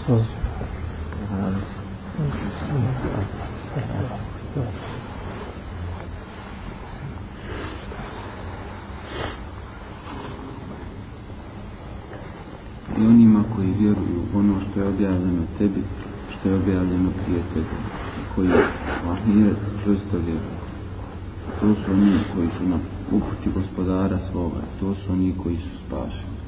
I onima koji vjeruju u ono što je objavljeno tebi, što je objavljeno prije tebe, koji u ahiret čvrsto vjeruju. To su oni koji su na uputi gospodara svoga, to su oni koji su spašeni.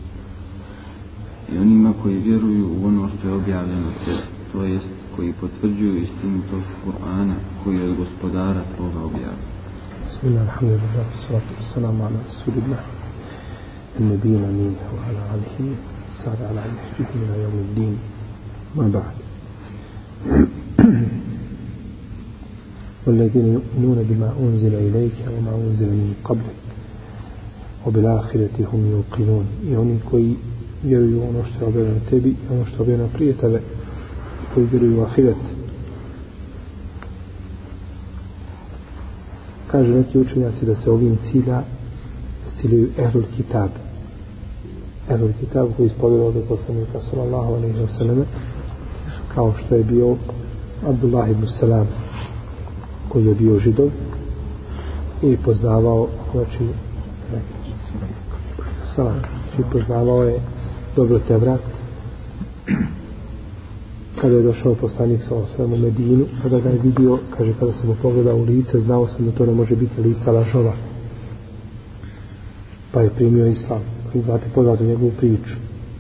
I onima koji vjeruju u ono što je objavljeno tebi, to jest koji potvrđuju istinitost Kur'ana koji je od gospodara tvoga objavljen. Bismillah, alhamdulillah, salatu wassalamu ala rasulillah, النبينا أمين وعلى آله السادة على نهجه إلى يوم الدين ما بعد. والذين يؤمنون بما أنزل إليك وما أنزل من قبلك وبالآخرة هم يوقنون. I oni koji vjeruju ono što je objavljeno tebi i ono što je objavljeno prije tebe, koji vjeruju u ahiret. Kažu neki učenjaci da se ovim ciljaju Ehlul Kitab. Ehlul Kitab koji ispovjedao do poslanika sallallahu alejhi ve selleme, kao što je bio Abdullah ibn Salam, koji je bio Židov i poznavao, poznavao je dobro Tevrat. Kada je došao poslanik sallallahu alejhi ve sellem u Medinu, kada ga je vidio, kaže, kada sam mu pogledao u lice, znao sam da to ne može biti lica lažova. Pa je primio islam. I znate poznatu njegovu priču.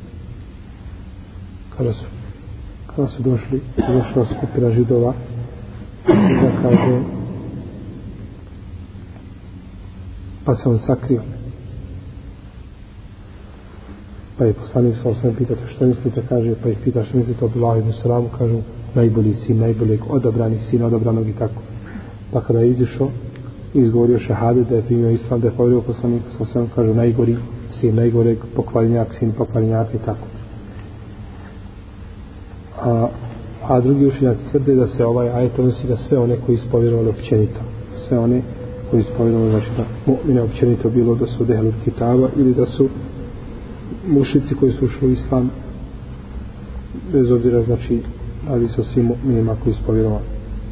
Kada su došla skupina Židova, da kaže, pa se on sakrio. Pa je poslanik sa osvijem pitati što mislite, kaže, pa ih pita što mislite o Abdullah ibn Salamu, kažu najbolji sin, najboljeg, odabrani sin, odabranog i tako. Pa kada je izišao i izgovorio šehadet, da je primio islam, da je povjerio poslanika sa osvijem, kažu najgori sin, najgoreg, pokvarenjak, sin pokvarenjaka i tako. A drugi učenjaci tvrde da se ovaj ajet odnosi na sve one koji ispovjerovali općenito. Sve one koji ispovjerovali, znači da mu'mine općenito, bilo da su Ehlul Kitaba ili da su mušici koji su ušli u islam, bez obzira, znači, ali sa svim mu'minima koji ispovjerovali.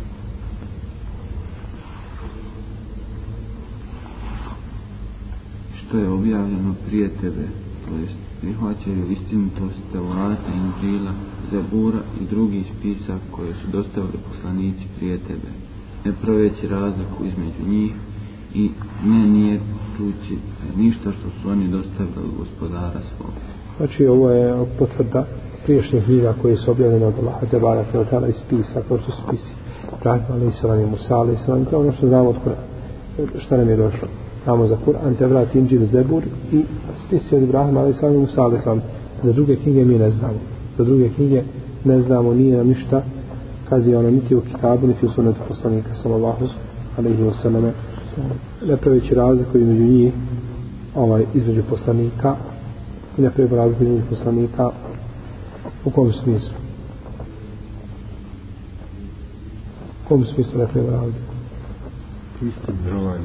Što je objavljeno prije tebe, to jest prihvaćaju istinitost Tevrata, Inđila, Zabura i drugih spisa koje su dostavili poslanici prije tebe, ne praveći razliku između njih i nije tući ništa što su oni dostavili od gospodara svog. Znači ovo je potvrda priješnjih knjiga koje su objavljene od Allaha Tebara Teotala iz spisa, kao što su spisi Ibrahim a.s. i Musa a.s. to je ono što znamo od Kur'ana, što nam je došlo. Znamo za Kur'an, Tevrat, Inđil, Zebur i spisi od Ibrahim a.s. i Musa a.s. Za druge knjige mi ne znamo. Za druge knjige ne znamo, nije nam ništa kazivano niti u kitabu, niti u sunnetu poslanika sallallahu alejhi ve selleme, ne praveći razliku između njih, između poslanika i ne praveći razliku između poslanika u kom smislu? U kom smislu ne praveći razliku? Isti broj.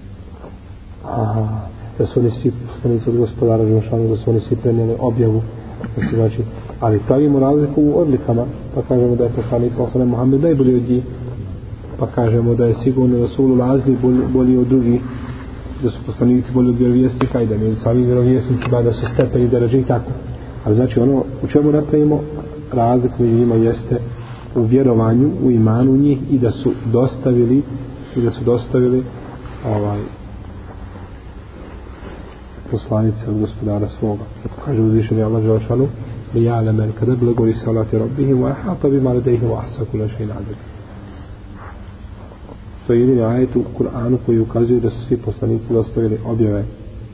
Da su oni svi poslanici od gospodara Želešanu, da su oni svi prenijeli objavu, da su, znači, ali pravimo razliku u odlikama, pa kažemo da je poslanik sallallahu alejhi Muhammed najbolji od njih, pa kažemo da je sigurno da su ulazili bolji od drugih, da su poslanici bolji od vjerovjesnika i da među samim vjerovjesnicima da su stepeni deređe i tako. Ali znači ono u čemu napravimo razliku među njima jeste u vjerovanju, u imanu njih i da su dostavili poslanice od gospodara svoga. Kaže uzvišeni Allah Želešanu, li ja'lama kad ablagu risalati rabbihim wa ahata bima ladayhim wa ahsa kulla shay'in adad. To je jedini ajet u Kur'anu koji ukazuje da su svi poslanici dostavili objave.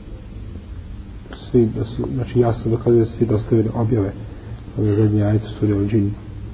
Svi da su, znači jasno dokazuje da su svi dostavili objave. To je zadnji ajet u suri Al-Džin.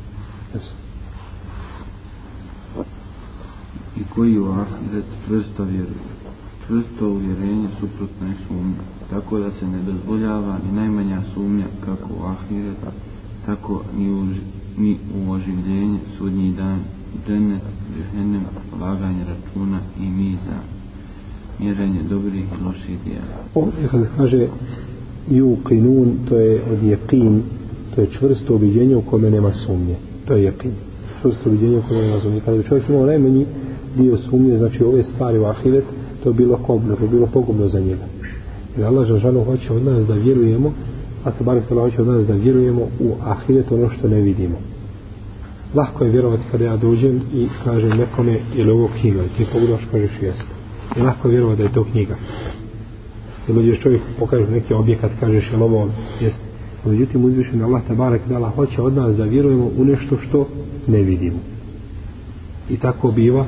I koji u ahiret čvrsto vjeruju. Čvrsto uvjerenje suprotno je sumnja, tako da se ne dozvoljava ni najmanja sumnja kako u ahiret, tako ni u oživljenje, sudnji dan, džennet, džehennem, polaganje računa i mizan, mjerenje dobrih i loših djela. Ovdje kad se kaže yuqinun, to je od jeqin, To je čvrsto ubjeđenje u kome nema sumnje. To je jeqin. Čvrsto ubjeđenje u kome nema sumnje. Kada bi čovjek imao najmanji dio sumnje, znači ove stvari u ahiret, to je bilo kobno, to je bilo pogubno za njega. Jer Allah žalžanu hoće od nas da vjerujemo, a Tebarek ve Teala hoće od nas da vjerujemo u ahiret ono što ne vidimo. Lahko je vjerovati kada ja dođem i kažem nekome je li ovo knjiga, i ti pogledaš, kažeš jeste. I lahko je vjerovati da je to knjiga. I dođeš čovjek, pokažeš neki objekat, kažeš je li ovo jeste. Međutim, uzvišen Allah Tebarek ve Teala hoće od nas da vjerujemo u nešto što ne vidimo. I tako biva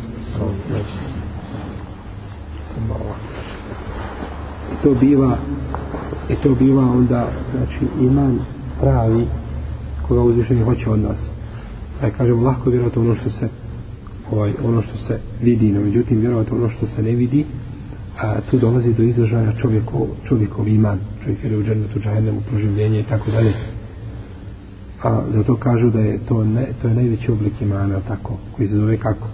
I to biva onda, znači, iman pravi koga uzvišeni hoće od nas. Da kažemo, lahko vjerovati ono što se vidi, no međutim vjerovati ono što se ne vidi, a tu dolazi do izražaja čovjekov iman. Čovjek je u džennetu, džahennemu, proživljenje i tako dalje. A zato kažu da je to je najveći oblik imana, tako, koji se zove kako?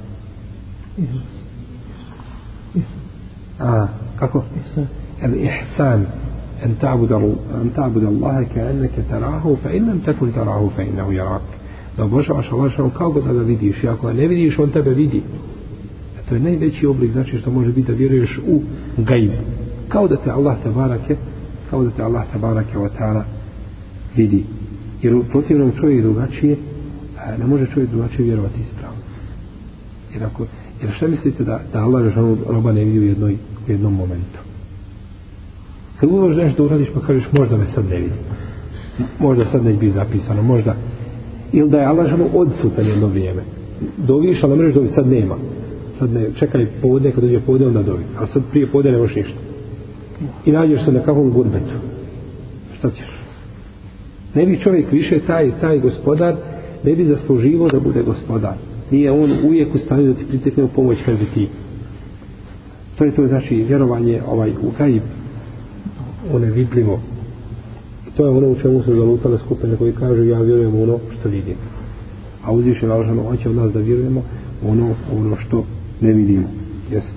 Kako? El-ihsan. أن تعبد الله كأنك تراه فإن لم تكن تراه فإنه يراك. Da obožavaš Allah kao da ga vidiš, i ako ne vidiš, on tebe vidi. To je najveći oblik, znači što može biti da vjeruješ u gajb. Kao da te Allah tabarake wa ta'ala vidi. Jer u protivnom čovjek drugačije, ne može čovjek drugačije vjerovati ispravno. Jer šta mislite da Allah roba ne vidi u jednom momentu? Kad uložiš nešto uradiš pa kažeš možda me sad ne vidi. Možda sad neće biti zapisano, možda. Ili da je Allah odsutan jedno vrijeme. Doviš, ali ne mreš dovi, sad nema. Sad ne, čekaj podne, kad dođe podne onda dovi. A sad prije podne ne možeš ništa. I nađeš se na kakvom gurbetu. Šta ćeš? Ne bi čovjek više taj gospodar, ne bi zasluživo da bude gospodar. Nije on uvijek u stanju da ti pritekne u pomoć kad bi ti. To je to, znači, vjerovanje u gajb. Ono je vidljivo. I to je ono u čemu su zalutale skupine koji kažu ja vjerujem u ono što vidim. A uzvišen Allah hoće od nas da vjerujemo ono što ne vidimo. Jesi.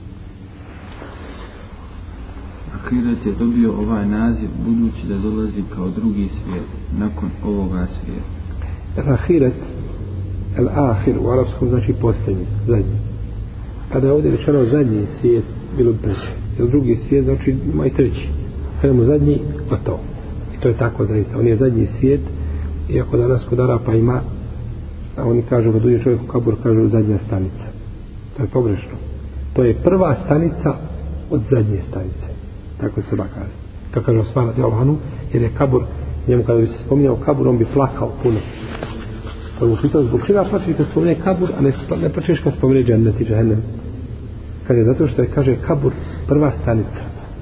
Ahiret je dobio ovaj naziv budući da dolazi kao drugi svijet nakon ovoga svijeta. Ahiret, el-ahir u arapskom znači posljednji, zadnji. Kada je ovdje rečeno zadnji svijet, bilo bi treći. Jer drugi svijet znači ima i treći. Kada mu zadnji, gotovo. I to je tako zaista. On je zadnji svijet, iako danas kod Arapa ima, a oni kažu, kad uđe čovjek u kabur, kažu zadnja stanica. To je pogrešno. To je prva stanica od zadnje stanice. Tako se treba kazati. Kako kaže Osman radijallahu anhu, jer je kabur, njemu kada bi se spominjao kabur, on bi plakao puno. Pa mu pitao, zbog čega plačeš kad spomine kabur, a ne plačeš kad spomine džennet i džehennem? Kaže, zato što je, kaže, kabur prva stanica.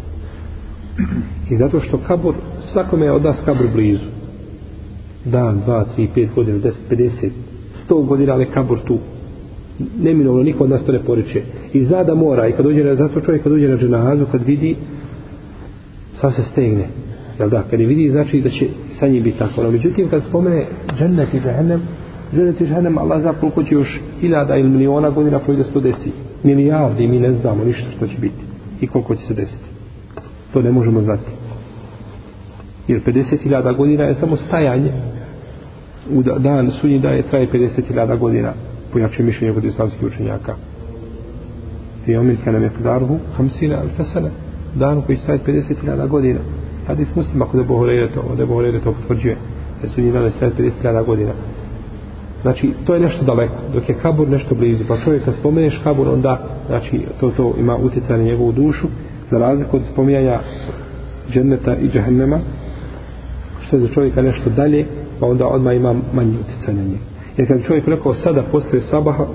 I zato što kabur, svakome je od nas kabur blizu. Dan, 2, 3, 5 godina, 10, 50, 100 godina, ali kabur tu. Neminovno, niko od nas to ne poriče. I zna da mora, i kad dođe, zato čovjek kad dođe na dženazu, kad vidi, sad se stegne. Jel da, kad je vidi, znači da će sa njim biti tako. No, međutim, kad spomene džennet i džehennem, Allah zna koliko će još 1000 ili miliona godina projde 110. Milijardi, mi ne znamo ništa što će biti. I koliko će se desiti. To ne možemo znati. Jer 50.000 godina je samo stajanje. U dan sudnji dan traje 50.000 godina. Po jačem mišljenju kod islamskih učenjaka. I omin kana miqdaruhu 50 alf sana. Dan koji traje 50.000 godina. Hadis Muslima kod Ebu Hurajre to potvrđuje. Da sudnji dan traje 50.000 godina. Znači, to je nešto daleko. Dok je kabur nešto blizu. Pa čovjek kad spomeneš kabur, onda, znači, to ima utjecaj na njegovu dušu. Za razliku od spominjanja dženneta i džehennema, što je za čovjeka nešto dalje, pa onda odmah ima manji utjecaj na njega. Jer kad čovjek rekao sada poslije sabaha,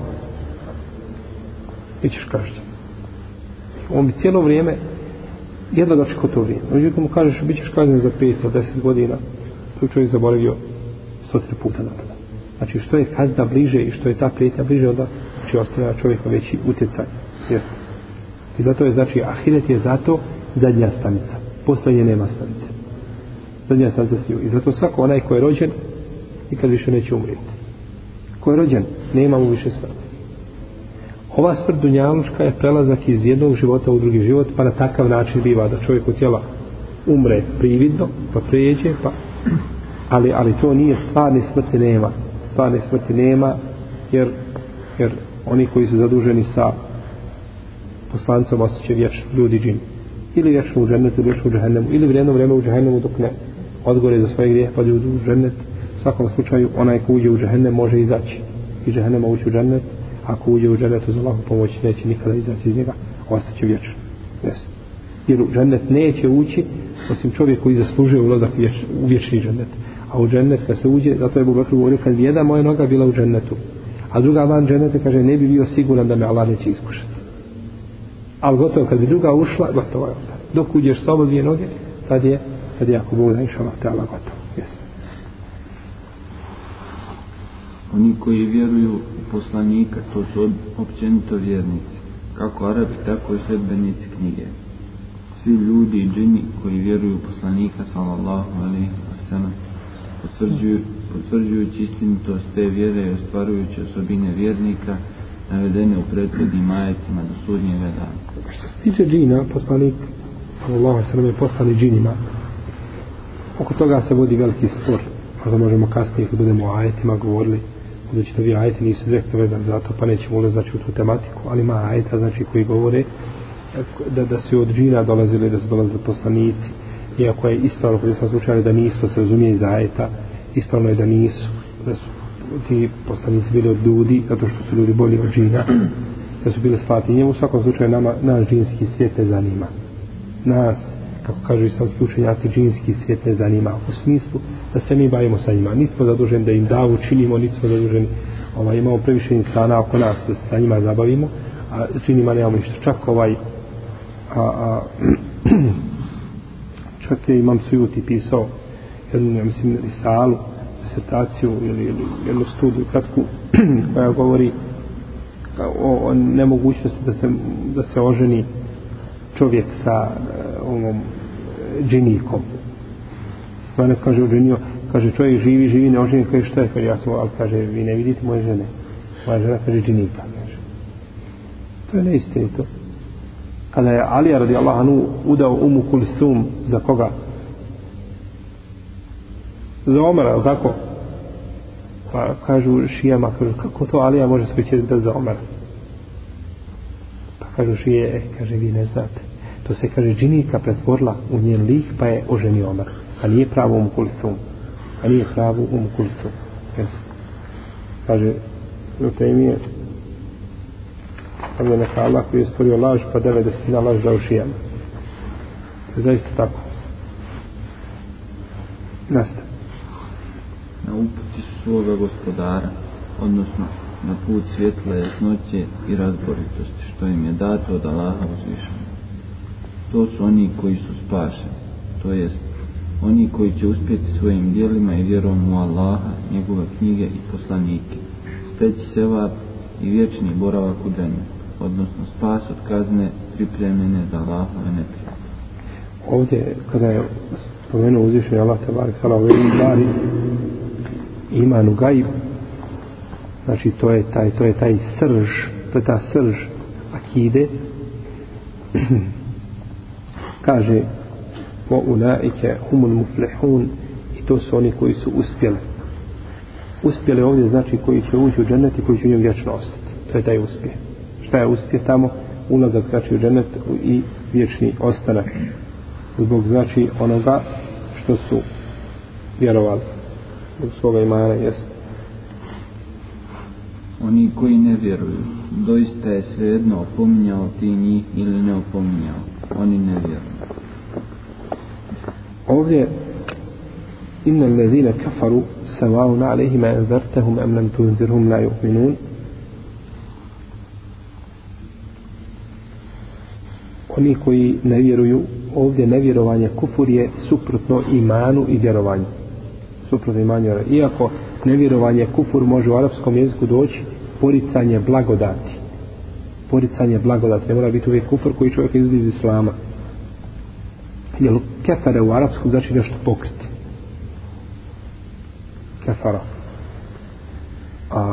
bit ćeš kažnjen. On bi cijelo vrijeme jedva dočekao to vrijeme. Međutim mu kažeš bit ćeš kažnjen za 5 ili 10 godina, tu čovjek zaboravio 100 puta napada. Znači što je kazna bliže i što je ta prijetnja bliže, onda će ostavljati čovjeka veći utjecaj. Yes. I zato je, znači, ahiret je zato zadnja stanica. Posljednje nema stanice. Zadnja stanica sviju. I zato svako onaj ko je rođen, nikad više neće umrijeti. Ko je rođen, nema mu više smrti. Ova smrt dunjaluška je prelazak iz jednog života u drugi život, pa na takav način biva da čovjek u tijela umre prividno, pa prijeđe, pa ali to nije stvarne smrti nema jer oni koji su zaduženi sa poslanicom osjećaju vječno, ljudi džini, ili vječno u džennetu, ili vječno u džehennemu, ili vrijedno vreme u džehennemu dok ne odgore za svoje grijehe pa ljudi u džennet. U svakom slučaju onaj ko uđe u džehennem može izaći iz džehennema, ući u džennet. Ako uđe u džennetu za Allahu pomoć neće nikada izaći iz njega, ostaće vječno. Jer u džennet neće ući osim čovjek koji zaslužuje ulazak u vječni džennet. A u džennet kad se uđe, zato je Ebu Bekr govorio, kad bi jedna moja noga bila u džennetu a druga van dženneta, kaže, ne bi bio siguran da me Allah neće iskušati. Ali gotovo, kad bi druga ušla, gotovo je onda. Dok uđeš sa oba dvije noge, tad je ako Bog da inša Allah teala gotovo. Yes. Oni koji vjeruju u poslanika, to su općenito vjernici, kako Arabi, tako i sledbenici knjige. Svi ljudi i džini koji vjeruju u poslanika, sallallahu alejhi ve sellem, potvrđujući istinitost te vjere i ostvarujući osobine vjernika navedene u prethodnim ajetima do sudnjega dana. Što se tiče džina, poslanik sallallahu alejhi ve sellem je poslani džinima. Oko toga se vodi veliki spor. Možda možemo kasnije kad budemo o ajetima govorili, budući da vi ajeti nisu direktno vezani za to, pa nećemo ulazati u tu tematiku, ali ima ajeta znači koji govore da su od džina dolazili, da su dolazili poslanici, iako je ispravno kod sam slučajali da nisu, to se razumije iz ajeta, ispravno je da nisu, da su ti poslanici bili od ljudi, zato što su ljudi bolji od džina, da su bili slati njemu. U svakom slučaju naš džinski svijet ne zanima. Nas, kako kažu islamski učenjaci, džinski svijet ne zanima u smislu da se mi bavimo sa njima. Niti smo zaduženi da im davu činimo, niti smo zaduženi, imamo previše insana oko nas da se sa njima zabavimo, a džinima nemamo ništa. Čak čak je Imam Sujuti pisao jednu, ja mislim, risalu, disertaciju ili jednu studiju kratku koja govori o nemogućnosti da se oženi čovjek sa ovom džinikom. Ona kaže oženio, kaže čovjek živi, ne oženi, kaže što je, kaže ja sam, ali kaže vi ne vidite moje žene. Moja žena kaže džinika, kaže. To je neistinito. Kada je Alija radijallahu anhu udao Umu Kulsum za koga? Za Omara, ili tako? Pa kažu šijama, kažu, kako to Alija može svoju čest dati za Omara? Pa kažu šije, kaže, vi ne znate. To se, kaže, džinika pretvorila u njen lik, pa je oženio Omar. A nije pravo Umu Kulsum. Yes. Kaže, Taymije, ali je neka Allah koji je stvorio laž, pa 90 laž dao šijama. To je zaista tako. Nastav. Na uputi svoga gospodara, odnosno na put svjetla, jasnoće i razboritosti, što im je dato od Allaha uzvišenog. To su oni koji su spašeni, to jest oni koji će uspjeti svojim djelima i vjerom u Allaha, njegove knjige i poslanike, steći sevap i vječni boravak u džennetu, odnosno spas od kazne pripremljene za Allahove neprijatelje. Ovdje, kada je spomenuo uzvišenje Allah tebarek sallahu alejhi ve sellem imanu gaib, znači to je taj srž, to je ta srž akide. Kaže wa ulaike humul muflihun, i to su oni koji su uspjeli ovdje znači koji će ući u džennet i koji će u njemu vječno ostati. To je taj uspjeh. Šta je uspjeh tamo? Ulazak znači u džennet i vječni ostanak zbog znači onoga što su vjerovali zbog svoga imana. Jest. Oni koji ne vjeruju, doista je svejedno opominjao ti njih ili ne opominjao, oni ne vjeruju. Ovdje inna allazina kafaru sawa'un alayhim anzartahum am lam tunzirhum la yu'minun. Oni koji ne vjeruju, ovdje nevjerovanje, kufur je suprotno imanu i vjerovanju. Suprotno imanju. Iako nevjerovanje, kufur može u arapskom jeziku doći poricanje blagodati. Poricanje blagodati. Ne mora biti uvijek kufur koji čovjek izlazi iz islama. Jer kefara u arapskom znači nešto pokriti. Kefara. A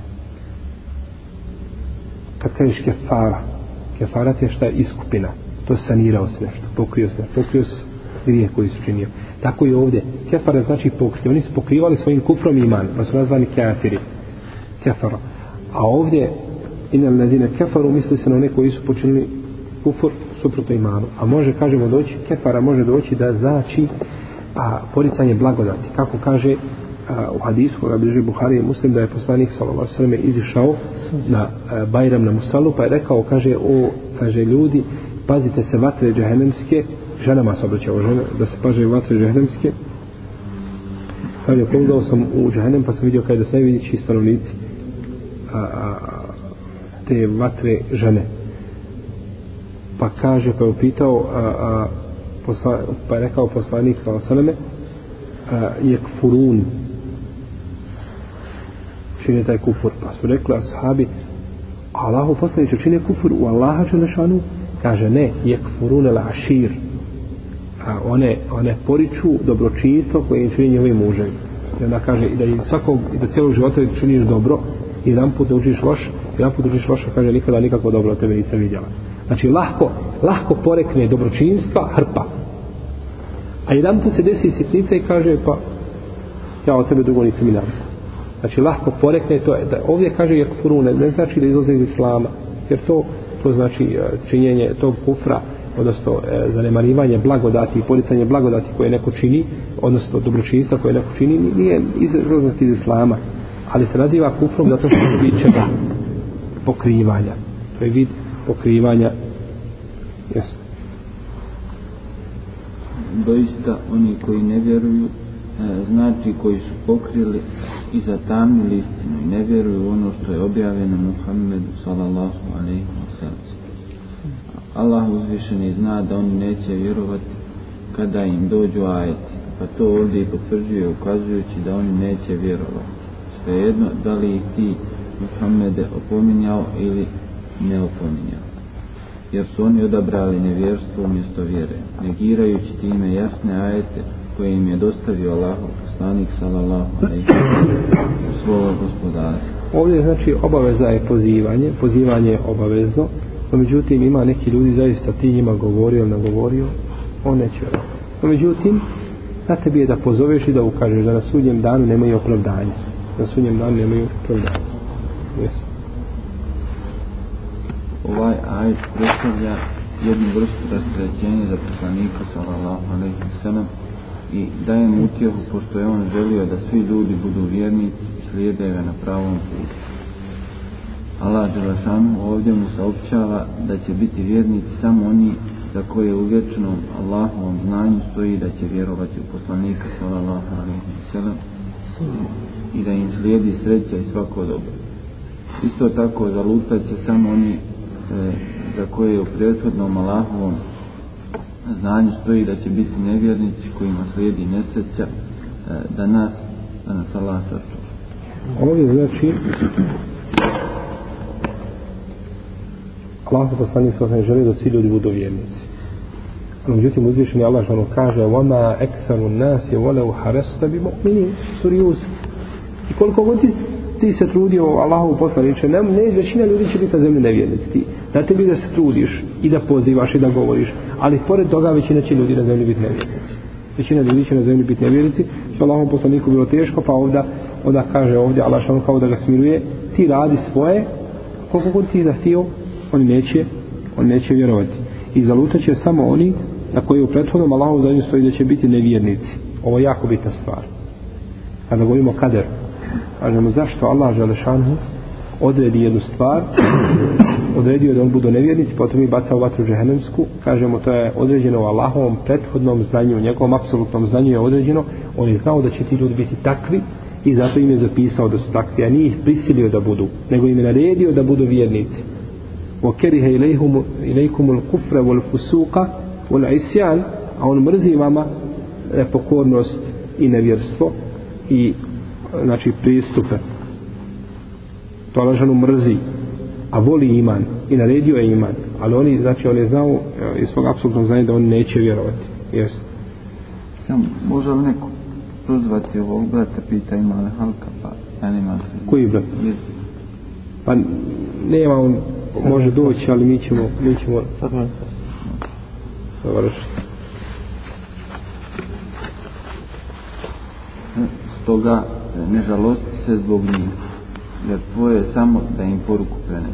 kad kažeš kefara, kefarat je šta je iskupina. To je sanirao se nešto, pokrio se. Pokrio se grijeh koji su činio. Tako i ovdje. Kefara znači pokriti. Oni su pokrivali svojim kufrom iman, pa su nazvani kafiri. Kefara. A ovdje inel ladine kefaru misli se na one koji su počinili kufr suprotno imanu. A može, kažemo, doći, kefara može doći da znači poricanje blagodati. Kako kaže u hadisu koga bilježi Buhari i Muslim, da je poslanik sallallahu alejhi ve sellem izišao na Bajram na Musalu, pa je rekao, kaže ljudi, pazite se vatre džehennemske, ženama se obraćao žene, da se paže vatre džehennemske. Kaže, pogledao sam u džehennem pa sam vidio kada se najvidići stanovnici te vatre žene. Pa kaže, pa je upitao pa je rekao poslanik sallallahu alejhi ve selleme yekfurun, čine taj kufur. Pa su rekli ashabi, Allahu poslaniče, čine kufur u Allaha dželešanu? Kaže, ne, yekfurun al-ashir, one poriču dobročinstvo koje im čini njihovi muževi. I onda kaže, i da cijelog života činiš dobro, i jedan put učiš loš, kaže, nikada nikako dobro od tebe nisam vidjela. Znači, lahko porekne dobročinstva hrpa. A jedan put se desi sitnica i kaže, pa ja od tebe dugo nisam imala. Znači, lahko porekne to. Da ovdje kaže yakfurun, ne znači da izlaze iz islama, jer to znači činjenje tog kufra, odnosno zanemarivanje blagodati i poricanje blagodati koje neko čini, odnosno dobročinstva koje neko čini, nije izlazak iz islama, ali se naziva kufrom zato što je vid čega? Pokrivanja. To je vid pokrivanja. Jasno. Doista oni koji ne vjeruju, znači koji su pokrili i zatamnili istinu i ne vjeruju ono što je objavljeno Muhammedu sallallahu alejhi ve sellem. Allah uzvišeni zna da oni neće vjerovati kada im dođu ajeti, pa to ovdje potvrđuje ukazujući da oni neće vjerovati. Svejedno da li ih ti Muhammede opominjao ili ne opominjao. Jer su oni odabrali nevjerstvo umjesto vjere, negirajući time jasne ajete koje im je dostavio Allahov poslanik sallallahu alejhi ve sellem svog gospodara. Ovdje znači obaveza je pozivanje je obavezno, no međutim ima neki ljudi zaista ti njima govorio ili nagovorio, on neće vjerovati. No međutim, na tebi je da pozoveš i da ukažeš da na sudnjem danu nemaju opravdanja. Yes. Ovaj ajet predstavlja jednu vrstu rasterećenja za poslanika sallallahu alejhi ve sellem i daje mu utjehu pošto je on želio da svi ljudi budu vjernici i slijede ga na pravom putu. Allah dželešanu ovdje mu saopćava da će biti vjernici samo oni za koje u vječnom Allahovom znanju stoji da će vjerovati u poslanika sallallahu alejhi ve sellem i da im slijedi sreća i svako dobro. Isto tako zalutat će samo oni za koje u prethodnom Allahovom znanju stoji da će biti nevjernici kojima slijedi nesreća, da nas Allah sačuva. Ovdje znači Allah poslanik sallallahu želi da svi ljudi budu vjernici. No, međutim uzvišeni Allah što kaže وَمَا أَكْثَرُ النَّاسِ وَلَوْ حَرَسْتَ بِمُؤْمِنِينَ suri Yusuf. I koliko god ti se trudio Allahovu poslaniče, ne većina ljudi će biti na zemlji nevjernici. Na tebi da se trudiš i da pozivaš i da govoriš, ali pored toga većina će ljudi na zemlji biti nevjernici. Većina ljudi će na zemlji biti nevjernici, što Allahovom poslaniku bilo teško, pa onda kaže ovdje Allah što kao da ga smiruje, ti radi svoje, koliko god ti zahtio, oni neće vjerovati. I zalutat će samo oni na koji u prethodnom Allahu za njih stoji da će biti nevjernici. Ovo je jako bitna stvar. Kada govorimo kader, kažemo zašto Allah dželešanu odredi jednu stvar, odredio da on budu nevjernici, potom ih baca u vatru džehennemsku, kažemo to je određeno u Allahovom prethodnom znanju, u njegovom apsolutnom znanju je određeno, on je znao da će ti ljudi biti takvi i zato im je zapisao da su takvi, a nije ih prisilio da budu, nego im je naredio da budu vjernici. وَكَرِهَ إِلَيْكُمُ الْكُفْرَ وَالْفُسُوقَ وَالْعِسْيَانَ, a on mrzi vama nepokornost i nevjerstvo i znači pristupe. To Allah mrzi, a voli iman i naredio je iman, ali on je znao iz svog apsolutnog znanja da on neće vjerovati. Jeste. Samo može li neko prozvati ovog brata, pita ima li halka, pa ja nema se. Koji brat? Pa nema, on može doći, ali mi ćemo završiti. Stoga ne žalosti se zbog njih, jer tvoje je samo da im poruku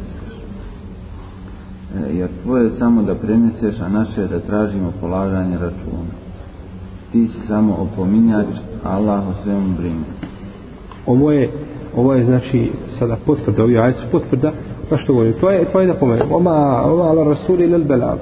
preneseš, a naše je da tražimo polaganje računa. Ti si samo opominjač, Allah o svemu brine. Ovo je znači sada potvrda, ovi ajeti su potvrda, pa što govori, to je da pomenemo, oma ala rasuli lel belag.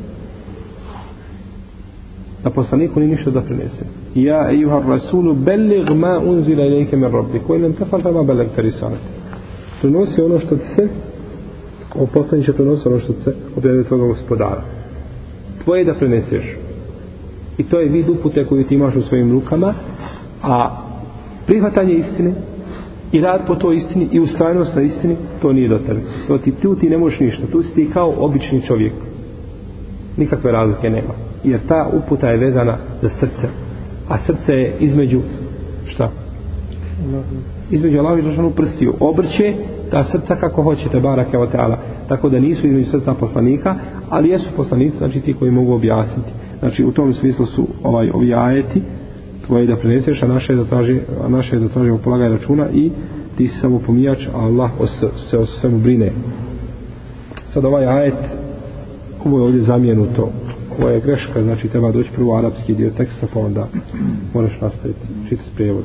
Da poslaniku nije ništa da prenese. Ja ejuhar rasulu bellig ma unzila ilajke min rabbi, koji nam tefal fama belag risalet. Prenosi ono što se, poslaniče prenosi ono što se objavio tvoga gospodara. Tvoje da preneseš. I to je vid upute koju ti imaš u svojim rukama, a prihvatanje istine i rad po toj istini i ustrajnost na istini, to nije do tebe. Tu ti ne možeš ništa. Tu si ti kao obični čovjek. Nikakve razlike nema. Jer ta uputa je vezana za srce. A srce je između šta? Između Allaha i Đelešanu prstiju. Obrće ta srca kako hoćete, barake o teala. Tako da nisu između srca poslanika, ali jesu poslanici, znači ti koji mogu objasniti. Znači u tom smislu su ovi ajeti tvoje da preneseš, a naše je da tražimo polaganje računa i ti si samo pomijač, a Allah se o svemu brine. Sad ovaj ajet, ovo je ovdje zamijenuto, ovo je greška, znači treba doći prvo arapski dio teksta, pa onda moraš nastaviti, čitati prijevod.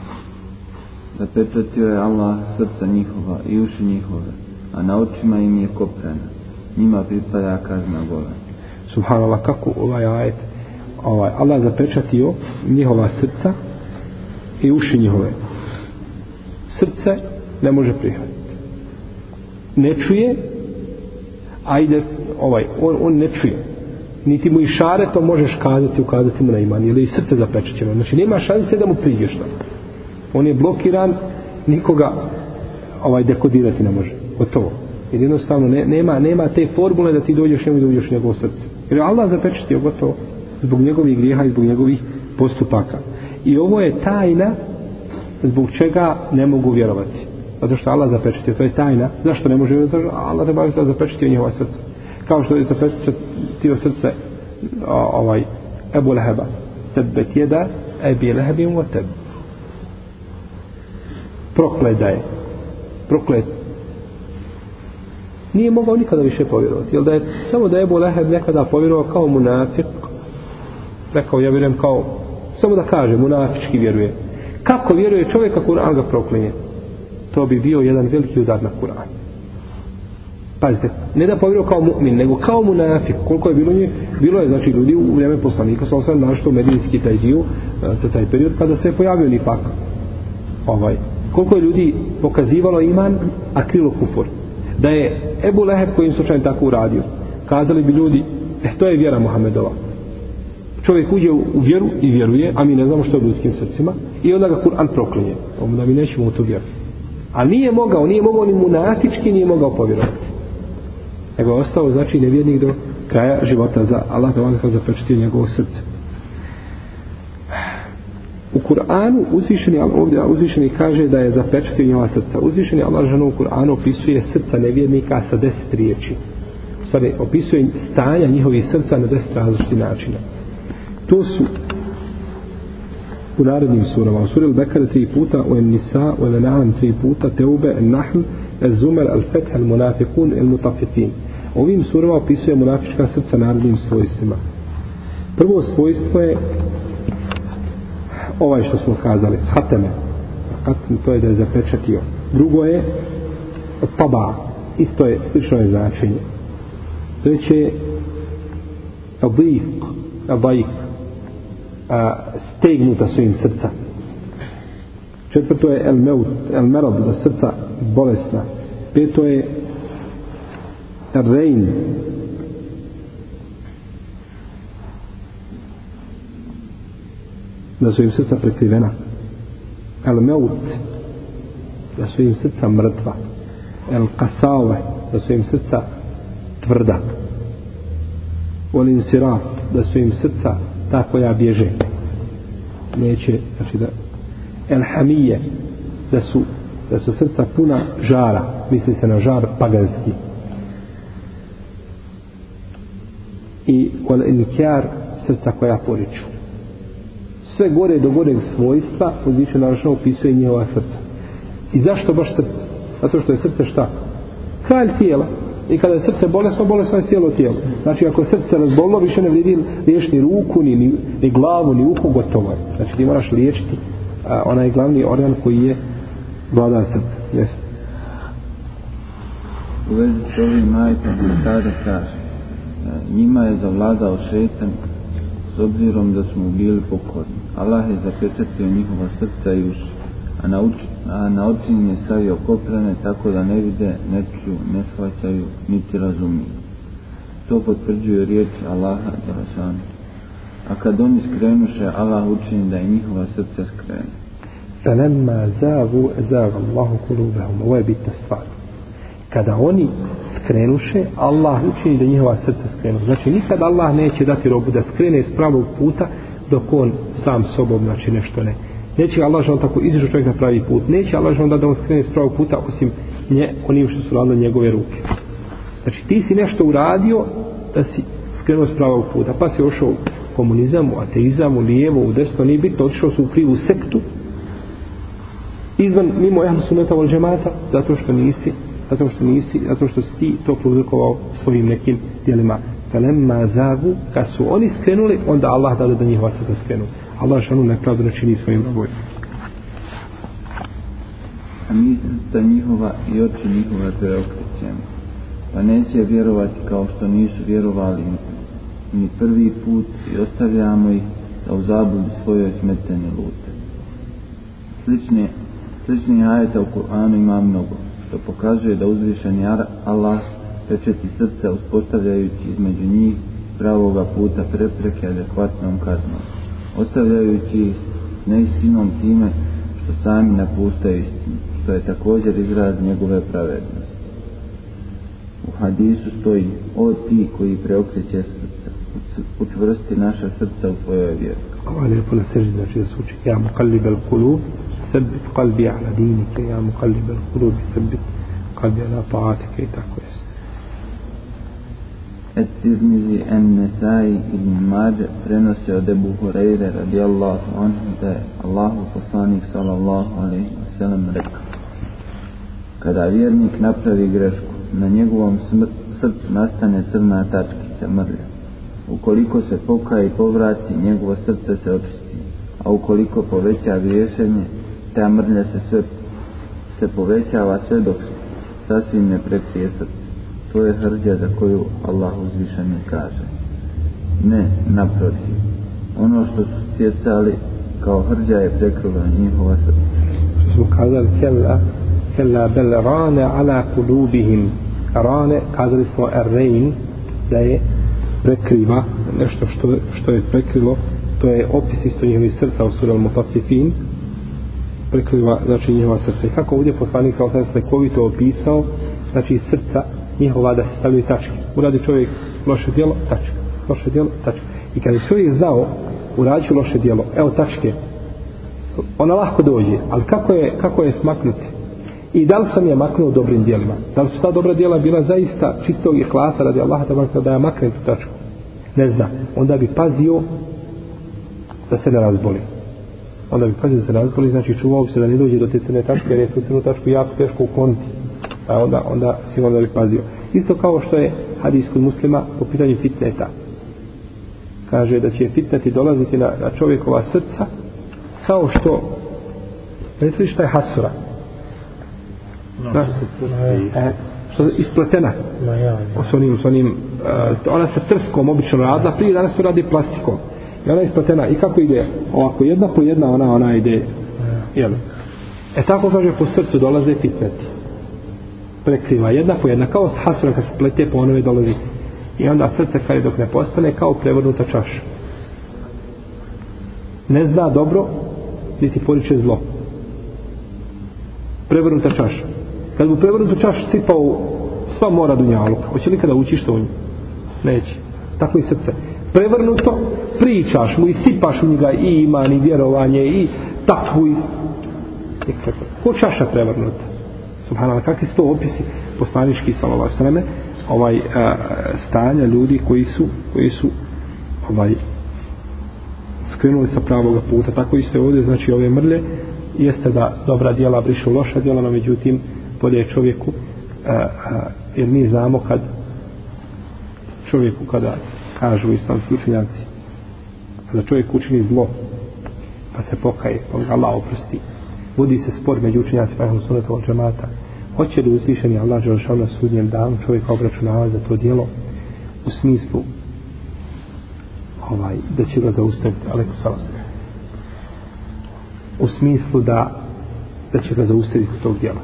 Zapečatio je Allah srca njihova i uši njihove, a na očima im je koprena, njima pripada kazna gola. Subhanallah, kako ovaj ajet, Allah zapečatio njihova srca i uši njihove. Srce ne može prihvatiti. Ne čuje, a ide, on ne čuje. Niti mu i šaretom možeš ukazati mu na iman, ili i srce zapečaćeno. Znači nema šanse da mu priđeš tamo. On je blokiran, nikoga dekodirati ne može. Gotovo. Jer jednostavno nema te formule da ti dođeš njemu i da uđeš u njegovo srce. Jer Allah zapečatio gotovo zbog njegovih grijeha i zbog njegovih postupaka. I ovo je tajna zbog čega ne mogu vjerovati. Zato što Allah zapečatio, to je tajna. Zašto ne može vjerovati? Allah te zapečatio njihova srca. Kao što je zapečatio srce Ebu Leheba. Tebet jeda Ebi Lehebim wa teb. Proklet da je. Proklet. Nije mogao nikada više povjerovati. Jer da je samo da je Ebu Leheb nekada povjerovao kao munafik, rekao ja vjerujem kao, samo da kaže, munafički vjeruje. Kako vjeruje čovjek ako Kur'an ga proklinje? To bi bio jedan veliki udar na Kur'an. Pazite, ne da povjerovao kao mu'min, nego kao munafik. Koliko je bilo njih? Bilo je znači ljudi u vrijeme poslanika, sam sam našto medijski taj period kada se je pojavio nifak. Koliko je ljudi pokazivalo iman, a krilo kufur. Da je Ebu Leheb kojim slučajem tako uradio, kazali bi ljudi, to je vjera Muhammedova. Čovjek uđe u vjeru i vjeruje, a mi ne znamo što je u ljudskim srcima, i onda ga Kur'an proklinje. Onda mi nećemo u tu vjeru. A nije mogao ni munatički, nije mogao povjerovati. Nego je ostao, znači, nevjernik do kraja života za Allah da vam zapečatio njegovo srce. U Kur'anu uzvišeni kaže da je zapečatio njegova srca. Uzvišeni Allah žena u Kur'anu opisuje srca nevjernika sa 10 riječi. U stvari, opisuje stanja njihovih srca na 10 različitih načina. To su u narednim surama. U suri Al-Bekare 3 puta, u An-Nisa, u Al-An'am 3 puta, Teube, An-Nahl, Al-Zumar, Al-Feth, Al-Munafiqun, Al-Mutaffifin. Ovim surama opisuje munafička srca narednim svojstvima. Prvo svojstvo je što smo kazali, hateme. Hatem, to je da je zapečatio. Drugo je taba, isto je, slično je značenje. Treće je adajk, stegnuta su im srca. Četvrto je el-merad, da srca bolesna. Peto je el-rein, da su im srca prekrivena. El-meut, da su im srca mrtva. El-kasave, da su im srca tvrda. Ol-insiraf, da su im srca ta koja bježe. Neće, znači da el-hamije, da su srca puna žara, misli se na žar paganski. I ol-inkjar, srca koja poriču. sve gore do goreg svojstva uzvišeni naravno opisuje njihova srca. I zašto baš srce? Zato što je srce šta? Kralj tijela. I kada je srce bolesno, bolesno je cijelo tijelo. Znači ako srce razbolilo, više ne vredi liječiti ni ruku, ni glavu, ni uho, gotovo je. Znači ti moraš liječiti onaj glavni organ koji je vladar srca. Jesi. U vezi s ovim ajetom tada kaže: njima je zavladao šejtan s obzirom da smo bili pokorni. Allah je zapečatio njihova srca i uši, a na oči im je stavio koprene tako da ne vide, ne čuju, ne shvaćaju, niti razumiju. To potvrđuje riječ Allaha dželešanu. A kad oni skrenuše, Allah učini da i njihova srca skrene. فَلَمَّا زَاغُوا أَزَاغَ اللَّهُ قُلُوبَهُمْ. Ovo je bitna stvar. Kada oni skrenuše, Allah učini da njihova srca skrenu. Znači nikad Allah neće dati robu da skrene s pravog puta dok on sam sobom, znači nešto ne. Neće Allah že on tako izreći čovjek na pravi put. Neće Allah že on da on skrene s pravog puta osim onim što su radile njegove ruke. Znači ti si nešto uradio da si skrenuo s pravog puta. Pa si ošao u komunizam, u ateizam, u lijevo, u desno, nije bitno, otišao su u krivu sektu. Izvan, mimo ehlu sunneta wal džemata, zato što si ti to prouzrokovao svojim nekim djelima. Falemma zagu, kad su oni skrenuli, onda Allah dade da njihova srca skrenu. Allah šanu nepravdu ne čini svojim robovima. A mi srca njihova i oči njihova preokrećemo, pa neće vjerovati kao što nisu vjerovali ni prvi put i ostavljamo ih da u zabludi svojoj smeteni lute. Slični ajeta u Kur'anu ima mnogo, što pokazuje da uzvišeni Allah pečeti srca uspostavljajući između njih pravoga puta prepreke adekvatnom kaznom, ostavljajući ih s neistinom time što sami napuštaju istinu, što je također izraz njegove pravednosti. U hadisu stoji: o ti koji preokreće srca, učvrsti naša srca u tvojoj vjeri. Ovo je lijepo na seždi, znači da se uči: ja muqallibel kulub, sabit qalbi ala dinike, ja muqallibel kulub, sabit qalbi ala ta'atike, i tako jest. Et-Tirmizi, En-Nesai, Ibn Mađe prenosi od Ebu Hureyre radijallahu anhu da je Allahu poslanik sallallahu alejhi ve sellem rekao: kada vjernik napravi grešku, na njegovom srcu nastane crna tačkica mrlja. Ukoliko se pokaje i povrati, njegovo srce se očisti, a ukoliko poveća griješenje, ta mrlja se povećava sve dok sasvim ne prekrije srce. To je hrđa za koju Allah uzvišeni kaže: ne, naprotiv, ono što su stjecali kao hrđa je prekrilo njihova srca. Što smo kazali, kella bel rane ala kulubihim. Rane, kazali smo arrein, da je prekriva, nešto što je prekrilo, to je opis isto njihovih srca u suri Al-Mutaffifin, prekriva, znači njihova srca. I kako ovdje poslanik kao sam slikovito opisao, znači srca njihova da se stavljaju tačke. Uradi čovjek loše djelo, tačka. Loše djelo, tačka. I kada je čovjek znao uraditi loše djelo, evo tačke, ona lahko dođe, ali kako je smaknuti? I da li sam je maknuo dobrim djelima? Da li su ta dobra djela bila zaista čistog ihlasa radi Allaha da ja maknem tu tačku? Ne zna. Onda bi pazio da se ne razboli. Znači čuvao bi se da ne dođe do te crne tačke, jer je tu crnu tačku jako teško ukloniti. A onda sigurno da bi pazio. Isto kao što je hadis kod Muslima po pitanju fitneta. Kaže da će fitneti dolaziti na čovjekova srca kao što, vidite šta je hasura? Što je ispletena s onim ona se trskom obično radila, prije danas se radi plastikom i ona je ispletena i kako ide ovako jedna po jedna ona ide, jel? Tako kaže po srcu dolaze fitneti, prekriva jedna po jedna, kao s hasurom kad se plete po onome dolazi i onda srce kada dok ne postane kao prevrnuta čaša, ne zna dobro niti poriče zlo, prevrnuta čaša. Kad bu prevrnutu čašu sipao sva mora dunjaluka, hoće li kada ući što u nju? Neće. Tako i srce. Prevrnuto, pričaš mu i sipaš u njega i iman i vjerovanje i takvu i ko čaša prevrnuta? Subhanallah, kakvi su to opisi poslanički sallallahu alejhi ve selleme stanja ljudi koji su skrenuli sa pravoga puta. Tako isto je ovdje, znači ove mrlje jeste da dobra djela brišu loša djela, no međutim bolje je čovjeku, jer mi znamo kad čovjeku, kada kažu islamski učenjaci, kada čovjek učini zlo pa se pokaje, pa ga Allah oprosti, vodi se spor među učenjacima ehlu sunneta wal džemata, hoće li uzvišeni Allah dželešanu na sudnjem danu čovjeka obračunavati za to djelo u smislu da će ga zaustaviti, alejkum selam, u smislu da će ga zaustaviti tog djela.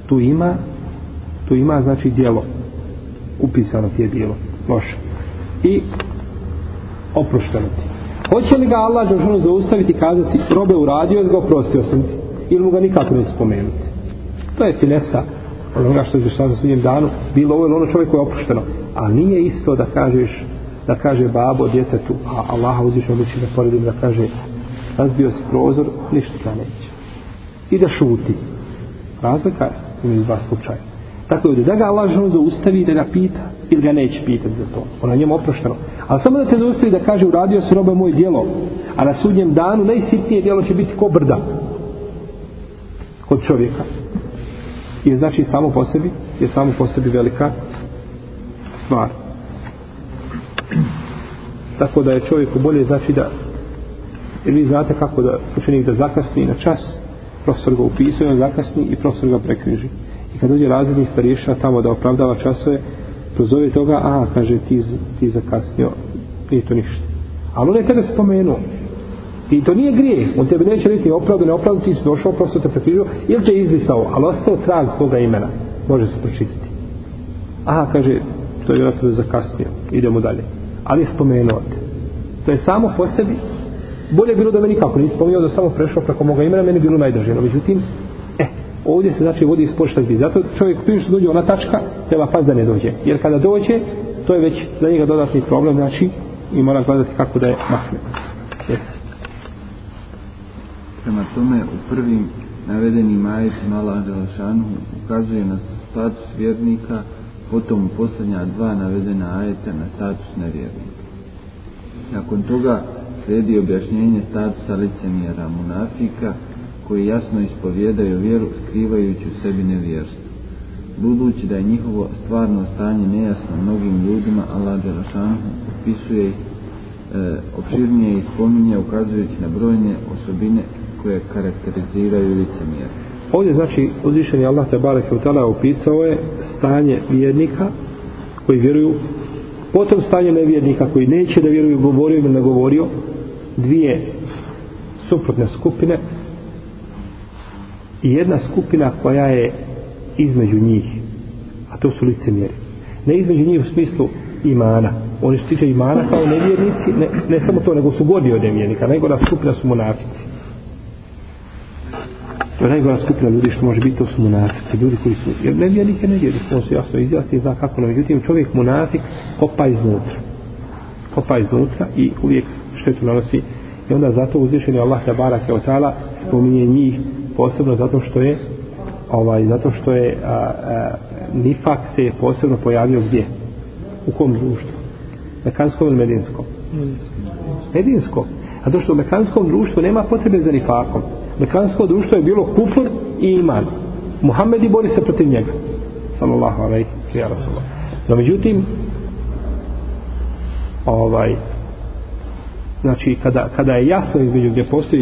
Tu ima znači djelo, upisano ti je djelo loše i oprošteno ti. Hoće li ga Allah dželešanu zaustaviti i kazati robe uradio ga, oprostio sam ti, ili mu ga nikako neće spomenuti? To je finesa onoga što je izvještava za sudnjem danu, bilo ovo ili ono čovjek koje je oprošteno, a nije isto da kaže babo djetetu, a Allaha uzvišeno uči da poredim, da kaže razbio si prozor, ništa ga neće i da šuti. Razlika je između dva slučaja. Tako da ga Allah želi zaustavi da ga pita ili ga neće pitati za to, ono je njemu oprošteno, ali samo da te zaustavi da kaže uradio si robe moje djelo, a na sudnjem danu najsitnije djelo će biti ko brda kod čovjeka, je znači samo po sebi velika stvar. Tako da je čovjeku bolje znači da, jer vi znate kako da učenik da zakasni na čas, profesor ga upisuje, on zakasni i profesor ga prekriži. I kad dođe razredni starješina tamo da opravdava časove, prozove toga, kaže ti zakasnio, nije to ništa. Ali on je tebe spomenuo. I to nije grijeh, on tebe neće reći neopravdu, ti si došao, profesor te prekrižio, ili te izbrisao, ali ostao trag toga imena, može se pročitati. Kaže, to je vjerojatno zakasnio, idemo dalje. Ali je spomenuo te. To je samo po sebi, bolje bilo da me nikako nisi spomenuo, da samo prešao preko moga imena, meni bilo najdraže. No, međutim, ovdje se znači vodi spor šta bi. Zato čovjek prije što dođe ona tačka, treba pas da ne dođe. Jer kada dođe, to je već za njega dodatni problem, znači, i mora gledati kako da je makne. Prema tome, u prvim navedenim ajetima Allah dželešanu ukazuje na status vjernika, potom u posljednja dva navedena ajeta na status nevjernika. Nakon toga slijedi objašnjenje statusa licemjera munafika, koji jasno ispovjedaju vjeru skrivajući u sebi nevjerstvo. Budući da je njihovo stvarno stanje nejasno mnogim ljudima, Allah dželešanu opisuje opširnije i spominje ukazujući na brojne osobine koje karakteriziraju licemjera. Ovdje znači uzvišeni Allah te bareke ve taala opisao je stanje vjernika koji vjeruju, potom stanje nevjernika koji neće da vjeruju, govorio ili ne govorio, dvije suprotne skupine i jedna skupina koja je između njih, a to su licemjeri. Ne između njih u smislu imana, oni su tiče imana kao nevjernici, ne samo to, nego su gordi od nevjernika, najgora skupina su munafici. To je najgora skupina ljudi što može biti, to su munafici, ljudi koji su, jer nevjernik je nevjernik, on se jasno izjasni i zna kako, no međutim čovjek munafik kopa iznutra i uvijek štetu nanosi, i onda zato uzvišeni Allah te bareke ve taala spominje njih posebno zato što je nifak se je posebno pojavio gdje? U kom društvu? Mekanskom ili medinskom? Medinskom. A to što u mekanskom društvu nema potrebe za nifakom. Mekansko društvo je bilo kufr i iman. Muhammed i bori se protiv njega. Sallallahu alejhi ve sellem. No međutim, znači kada je jasno između gdje postoji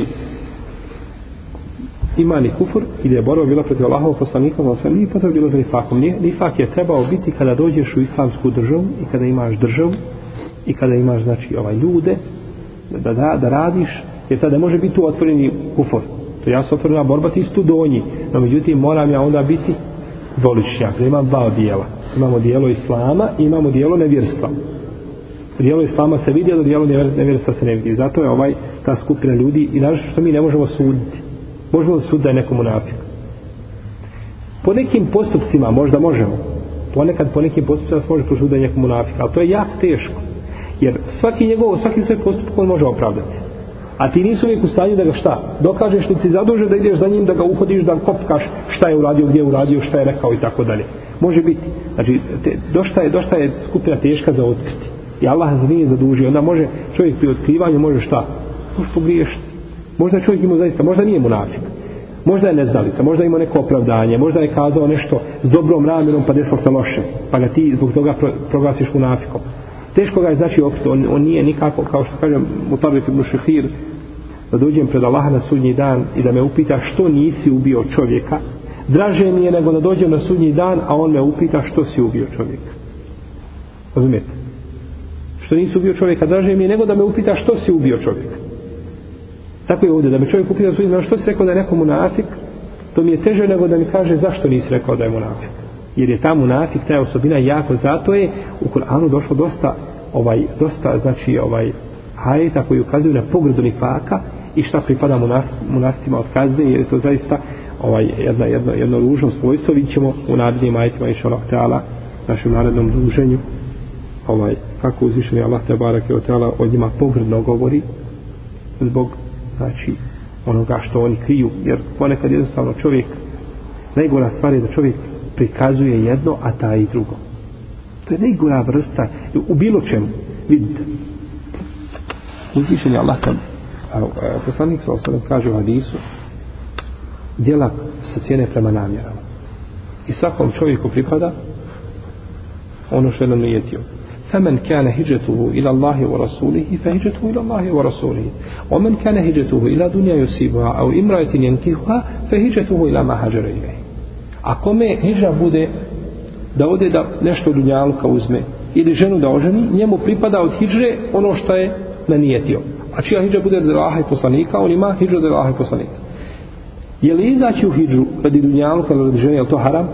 iman i kufr i da je borba bila protiv Allahovog poslanika, nije potrebno bilo za nifakom. Nifak je trebao biti kada dođeš u islamsku državu i kada imaš državu i kada imaš znači ljude da radiš, jer tada može biti tu otvoreni kufr. To ja sam otvorena borba, ti tu donji. No međutim moram ja onda biti dvoličnjak, da imam dva dijela. Imamo dijelo islama i imamo dijelo nevjerstva. Dijelo islama se vidi, a dijelo nevjerstva se ne vidi. Zato je ta skupina ljudi i naravno što mi ne možemo suditi. Možemo suditi da je neko munafik. Po nekim postupcima možda možemo. Ponekad po nekim postupcima se može prosuditi da je neko munafik, ali to je jako teško. Jer svaki svoj postupak on može opravdati. A ti nisu uvijek u stanju da ga dokažeš, što ti zaduže da ideš za njim, da ga uhodiš, da kopkaš šta je uradio, gdje je uradio, šta je rekao i tako dalje. Može biti. Znači, dosta je skupina teška za otkriti. I Allah nije zadužio. Onda može čovjek pri otkrivanju može može pogriješiti. Možda čovjek ima zaista, možda nije munafik. Možda je neznalica, možda ima neko opravdanje, možda je kazao nešto s dobrom namjerom pa desilo se loše, pa ga ti zbog toga proglasiš munafikom. Teško ga je znači opet, on nije nikako, kao što kažem Mutarrif ibn Šehir, da dođem pred Allaha na sudnji dan i da me upita što nisi ubio čovjeka, draže mi je nego da dođem na sudnji dan, a on me upita što si ubio čovjeka. Razumijete? Što nisi ubio čovjeka, draže mi je nego da me upita što si ubio čovjeka. Tako je ovdje, da me čovjek upita sudnji, što si rekao da je neko munafik, to mi je teže nego da mi kaže zašto nisi rekao da je munafik. Jer je ta munafik, ta osobina jako, zato je u Kur'anu došlo dosta znači ajeta koji ukazuju na pogrdu nifaka i šta pripada munaficima od kazne, jer je to zaista jedno ružno svojstvo. Vidjet ćemo u narednim ajetima inšallah ta'ala, našem narednom druženju kako uzvišeni Allah te bareke ve taala o njima pogrdno govori zbog znači onoga što oni kriju, jer ponekad jednostavno čovjek, najgora stvar je da čovjek prikazuje jedno, a taj i drugo. To je najgora vrsta u bilo čemu. Vidite, uzvišeni Allah tam poslanik sallallahu alejhi ve sellem kaže u hadisu, djela se cijene prema namjerama i svakom čovjeku pripada ono što je nanijetio. فمن كان هجرته إلى الله ورسوله فهجرته إلى الله ورسوله ومن كان هجرته إلى دنيا يصيبها أو امرأة ينكحها فهجرته إلى ما هاجر إليه. Ako me hidža bude da ode da nešto dunjaluka uzme ili ženu da oženi, njemu pripada od hidže ono što je nanijetio. A čija hidža bude od Allaha i poslanika, on ima hidžu od Allaha i poslanika. Je li izaći u hidžu radi dunjaluka ili radi žene, je li to haram?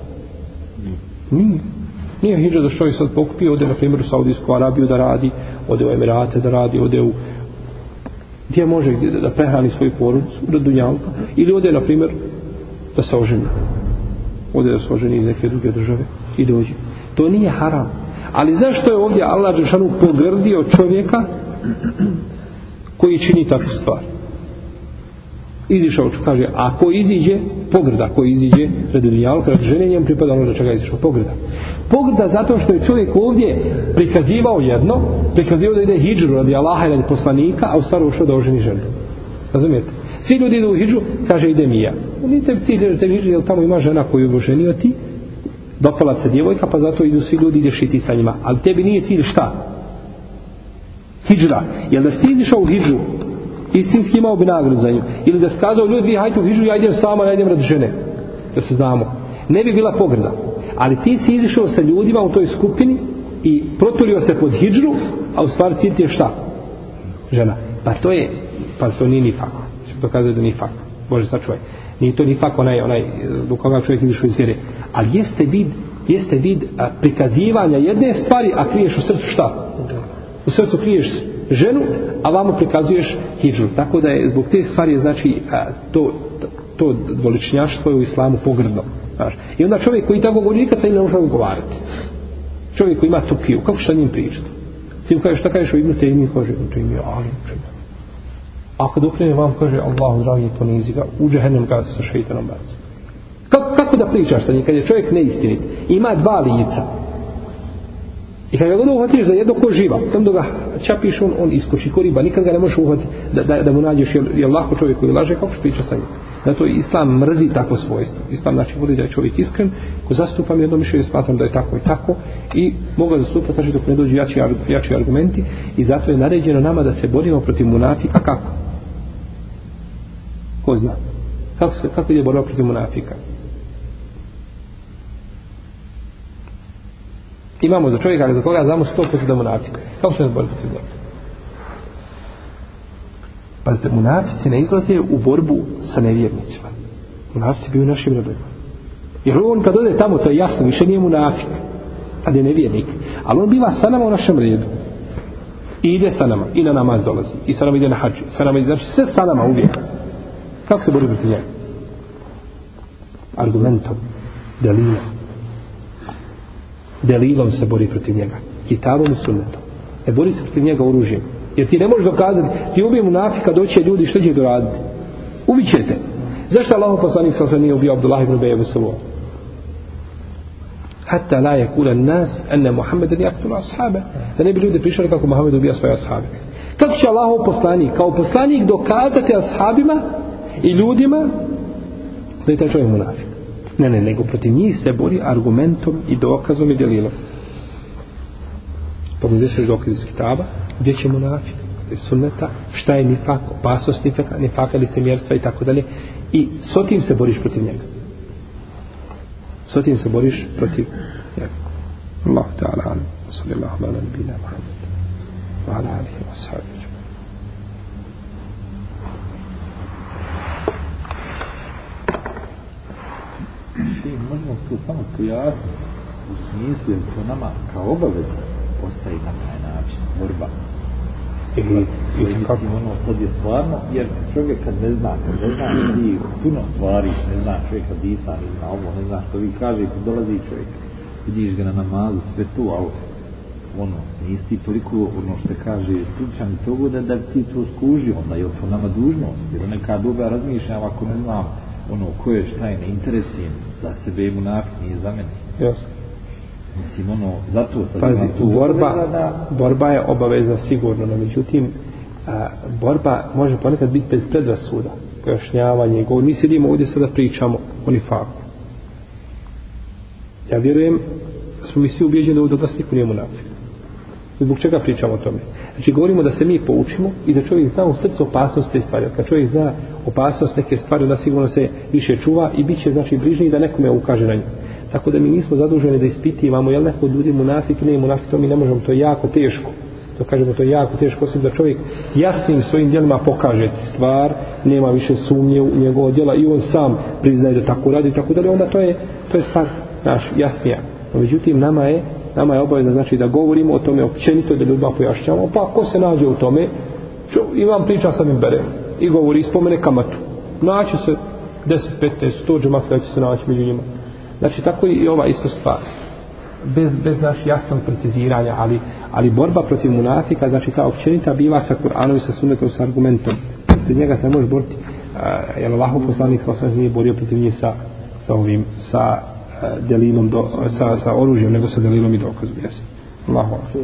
Nije. Nije hidža da čovjek sad pokupio, ode na primjer u Saudijsku Arabiju da radi, ode u Emirate da radi, ode u gdje može da prehrani svoju porodicu radi dunjaluka, ili ode na primjer da se oženi. Ode da se oženi iz neke druge države i dođe. To nije haram. Ali zašto je ovdje Allah dželešanu pogrdio čovjeka koji čini takvu stvar? Izišao, kaže, ako iziđe pogrda, ako iziđe radi dunjaluka, radi žene, njemu pripada ono za čega je izišao, pogrda. Pogrda zato što je čovjek ovdje prikazivao jedno, prikazivao da ide hidžru radi Allaha i radi poslanika, a u stvari ušao da oženi ženu. Razumijete? Svi ljudi idu u hidžu, kaže idem i ja. Nije tebi cilj da hidžu, jer tamo ima žena koju je oženio ti, dopala se djevojka, pa zato idu svi ljudi, ideš i ti sa njima. Ali tebi nije cilj šta? Hidžra. Jer da si izišao u hidžu, istinski imao bi nagradu za nju. Ili da skazao ljudi, vi hajte u hidžu, ja idem sama, ja idem radi žene. Da se znamo. Ne bi bila pogrda. Ali ti si izišao sa ljudima u toj skupini i protulio se pod hidžru, a u stvari cilj ti je šta? Žena. Pa to nije nifak. Što to kazuje da nifak. Bože sačuvaj. Nije to nifak onaj do koga čovjek izišao iz vjere. Ali jeste vid prikazivanja jedne stvari, a kriješ u srcu šta? U srcu kriješ ženu, a vamo prikazuješ hidžu. Tako da je zbog te stvari znači to dvoličnjaštvo je u islamu pogrdno. Znaš. I onda čovjek koji tako govori, nikad sa njim ne može govarati. Čovjek koji ima tukiju, kako šta njim pričati? Ti mu kažeš, šta kažeš o Ibnu Tejmi? Kaže, Ibnu Tejmi je alim učenjak. A kad ukrene vam kaže, Allahu dragi, ponizi ga, u džehennem ga sa šeitanom baci. Kako da pričaš sa njim, kad je čovjek neistinit? Ima dva lica. I kada ga uhvatiš za jedno ko živa, sam da ga čapiš, on iskoči ko riba, nikad ga ne možeš uhvatiti da mu nađeš, jer lako čovjek koji laže, kako što priča sa njim. Zato Islam mrzi takvo svojstvo. Islam znači voli da je čovjek iskren, ko zastupam jedno mišljenje, smatram da je tako i tako i mogu zastupati, znači dok ne dođu jači argumenti, i zato je naređeno nama da se borimo protiv munafika. Kako? Ko zna? Kako je borba protiv munafika? Imamo za čovjeka, ali za koga znamo 100% da munafika. Kako se ne borba protiv munafika? Pazite, munafici ne izlaze u borbu sa nevjernicima. Munafici biju našim rodovima. Jer on kad ode tamo, to je jasno, više nije munafik, tad je nevjernik. Ali on biva sa nama u našem redu. I ide sa nama, i na namaz dolazi, i sa nama ide na hadži, sa nama ide, znači sve sa nama uvijek. Kako se bori protiv njega? Argumentom, delilom se bori protiv njega. Kitabom i sunnetom. Ne bori se protiv njega oružjem. Jer ti ne možeš dokazati, ti ubije munafika, doće ljudi, što će doraditi? Ubićete. Zašto Allahov poslanik sallallahu nije ubio Abdullah ibn Ubej ibn Salul? Hatta la yakula an-nas anna Muhammadan yaqtulu ashabe. Da ne bi ljudi pričali kako Muhammed ubija svoje ashabe. Kako će Allahov poslanik, kao poslanik dokazati ashabima i ljudima da je taj čovjek munafik? Ne, nego protiv njih se bori argumentom i dokazom i delilom. Pa mu deseš dokaz iz kitaba, gdje će munafik, iz sunneta, šta je nifak, opasnost nifaka, licemjerstva i tako dalje. I s tim se boriš protiv njega. S tim se boriš protiv njega. Allahu ta'ala alim. Sallallahu ala nabina Muhammed. Wa ala alihi wa sahbihi. Možemo tu samo pojasniti u smislu jer to nama kao obaveza ostaje na taj način borba i mislim ono sad je stvarno jer čovjek kad ne zna ti puno stvari ne zna čovjek kad disa ne zna ovo ne zna što vi kaže kad dolazi čovjek vidiš ga na namazu sve tu ali ono nisi ti toliko ono što kaže stručan i togo da ti to skuži onda je to nama dužnost jer nekad doba razmišljam ako ne znam ono ko je šta je ne interesujem za sebe je munafik nije za mene jasno. Mislim ono zato pazi, borba je obaveza sigurno no međutim borba može ponekad biti bez predrasuda pojašnjavanje i govor mi sedimo ovdje sada pričamo o nifaku ja vjerujem smo mi svi ubijeđeni da glasnik nije munafik zbog čega pričamo o tome znači govorimo da se mi poučimo i da čovjek zna u srcu opasnost te stvari kad čovjek zna opasnost neke stvari onda sigurno se više čuva i bit će znači bližniji da nekome ukaže na nju tako da mi nismo zaduženi da ispitivamo jel neko od ljudi munafik ne munafik to mi ne možemo to je jako teško to kažemo to je jako teško osim da čovjek jasnim svojim djelima pokaže stvar nema više sumnje u njegovo djela i on sam priznaje da tako radi tako da onda to je stvar naš jasnija no, međutim nama je obaveza znači da govorimo o tome općenito da ljudima pojašnjavamo pa ako se nađe u tome imam priča sa Minberem i govori spomene kamatu naći se 10, 15, 100 džemata će se naći među njima znači tako i ova isto stvar bez naš jasnog preciziranja ali borba protiv munafika znači kao općenita biva sa Kur'anom i sa sunnetom sa argumentom protiv njega se može boriti jer Allahov poslanik sallallahu nije borio protiv njih sa ovim sa delilom sa oružjem nego sa delilom i dokazom jesi Allahu akbar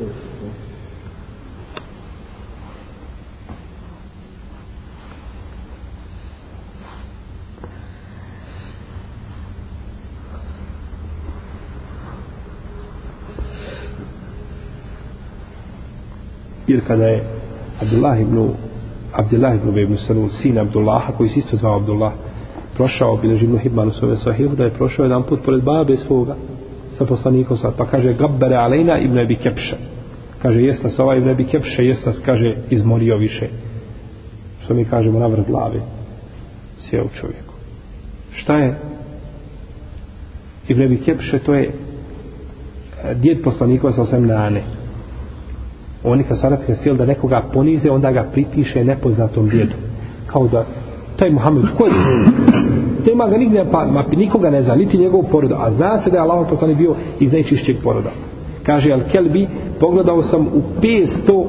jer kada je Abdullah ibn Ubej ibn Salul sin Abdullaha koji se isto zvao Abdullah prošao bilježi Ibn Hibban u svome sahihu da je prošao jedan put pored babe svoga sa poslanikom pa kaže gabbere alejna ibn Abi Kepša kaže jest nas ovaj ibn Abi Kepša jest nas kaže izmorio više što mi kažemo na vrh glave sjeo čovjeku šta je ibn Abi Kepša to je djed poslanikova sa osam nane oni kad su Arapi htjeli da nekoga ponize onda ga pripiše nepoznatom djedu kao da taj Muhammed koji nema ga nigdje pa nikoga ne zna niti njegov poroda a zna se da je Allahov poslanik bio iz najčišćeg poroda kaže Al-Kelbi pogledao sam u 500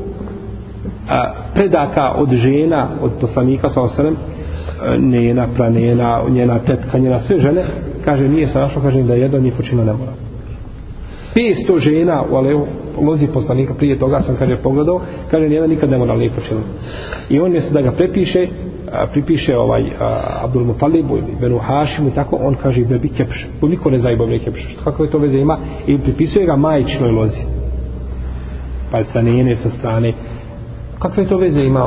predaka od žena od poslanika sallallahu alejhi ve sellem njena pranena njena tetka njena sve žene kaže nije se našlo kaže da jedno nije počinila nemora 500 žena u lozi poslanika prije toga sam kaže pogledao kaže nijedan nikad nemora nije počinila i on mjesto da ga pripiše Abdul Mutalibu ili Benu Hašimu i tako on kaže Ibn Abi Kepša niko ne zna Ibn Abi Kepša kakve to veze ima i pripisuje ga majčinoj lozi pa sa njene sa strane kakve to veze ima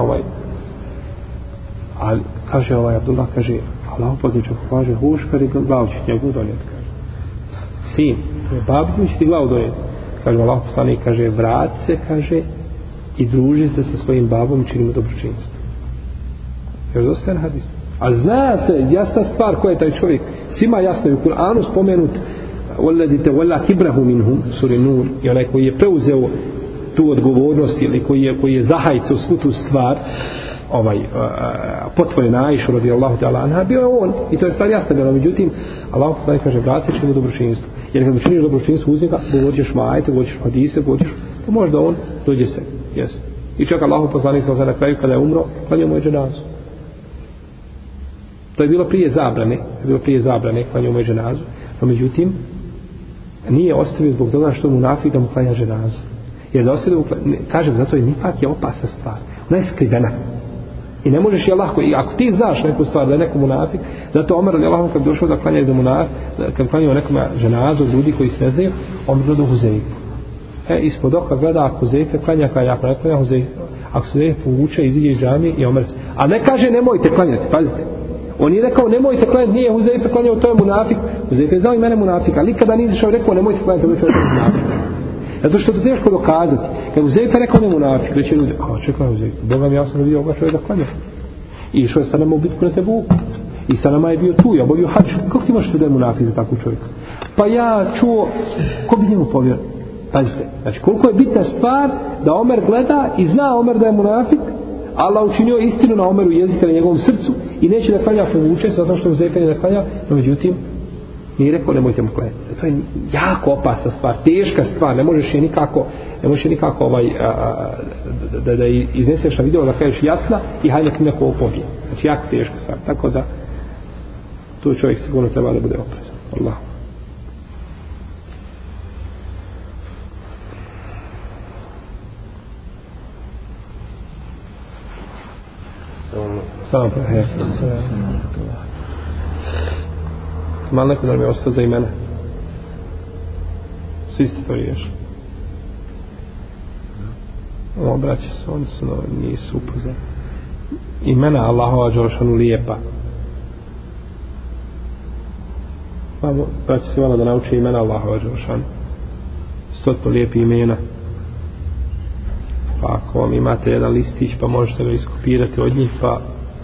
ali kaže Abdullah kaže Allah pozniče kaže huškar i glavu će njegu donijeti kaže sin babi će ti glavu donijeti kaže Allah poslanik kaže vrat se kaže i druži se sa svojim babom i čini mu dobročinstvo jer dostajan hadis a zna se jasna stvar ko je taj čovjek svima jasno je u Kur'anu spomenut وَالَّذِي تَوَلَّا كِبْرَهُ مِنْهُمْ sura Nur i onaj koji je preuzeo tu odgovornost ili koji je zahajcao svu tu stvar potvorena Aisha radijallahu ta'ala anha bio je on i to je stvar jasna bila međutim Allah kaže vrati će mu dobročinstvo jer kad učiniš dobročinstvo uz njega govorit majete, govorit hadise pa možda on dođe se yes. I čak Allah poslanik sallallahu alejhi ve sellem na kraju kada je umro klanjao mu je dženazu to je bilo prije zabrane klanjao mu je dženazu no međutim nije ostavio zbog toga što munafik da mu klanja dženazu Jer da osjede kažem, zato je nifak je opasna stvar. Ona je skrivena. I ne možeš je lahko, i ako ti znaš neku stvar da je neko munafik, zato Omer je lahko kad došao da klanja za munafik, kad klanjao nekome ženazu, ljudi koji se ne znaju, on gleda Huzeifu. Ispod oka gleda ako Huzeife klanja, ako ne klanja Huzeife, ako Huzeife povuče, iziđe iz džamije i Omer se. A ne kaže nemojte klanjati, pazite. On nije rekao nemojte klanjati, nije Huzeife klanjao, to je munafik. Huzeife je znao i mene munafika, ali nikada nije izašao rekao nemojte klanjati, to je munafik. Zato što to teško dokazati. Kad Huzeife rekao ne munafik, reći ljudi, čekaj Huzeife, Boga mi ja sam vidio ovoga čovjeka klanja. I išao je sa nama u bitku na Tebuku. I sa nama je bio tu, ja obavio hađ. Kako ti možeš da je munafik za takvu čovjeka? Pa ja čuo, ko bi njemu povjerio? Pazite, znači koliko je bitna stvar da Omer gleda i zna Omer da je munafik, Allah učinio istinu na Omeru jezika na njegovom srcu i neće da klanja povuče se zato što Huzeife ne da klanja, no međutim nije rekao nemojte mu klanjati. To je jako opasna stvar, teška stvar, ne možeš je nikako da izneseš na video da kažeš jasna i hajde ti neko ovo pobije. Znači jako teška stvar, tako da tu čovjek sigurno treba da bude oprezan. Allah. Samo malo neko da mi je ostao za imena. Svi ste to riješili. Ovo braće su, oni su nisu upoznani. Imena Allahova Đelešanu lijepa. Braće se malo da nauče imena Allahova Đelešanu. Stotno lijepi imena. Pa ako vam imate jedan listić pa možete ga iskopirati od njih pa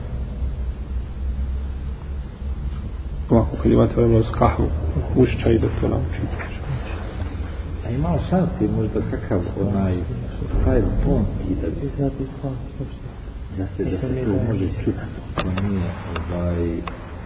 ovako kad imate vremena uz kahvu ušća i da to naučite. A imao šansi možda kakav taj tonski da bi znati da se to može čuti to nije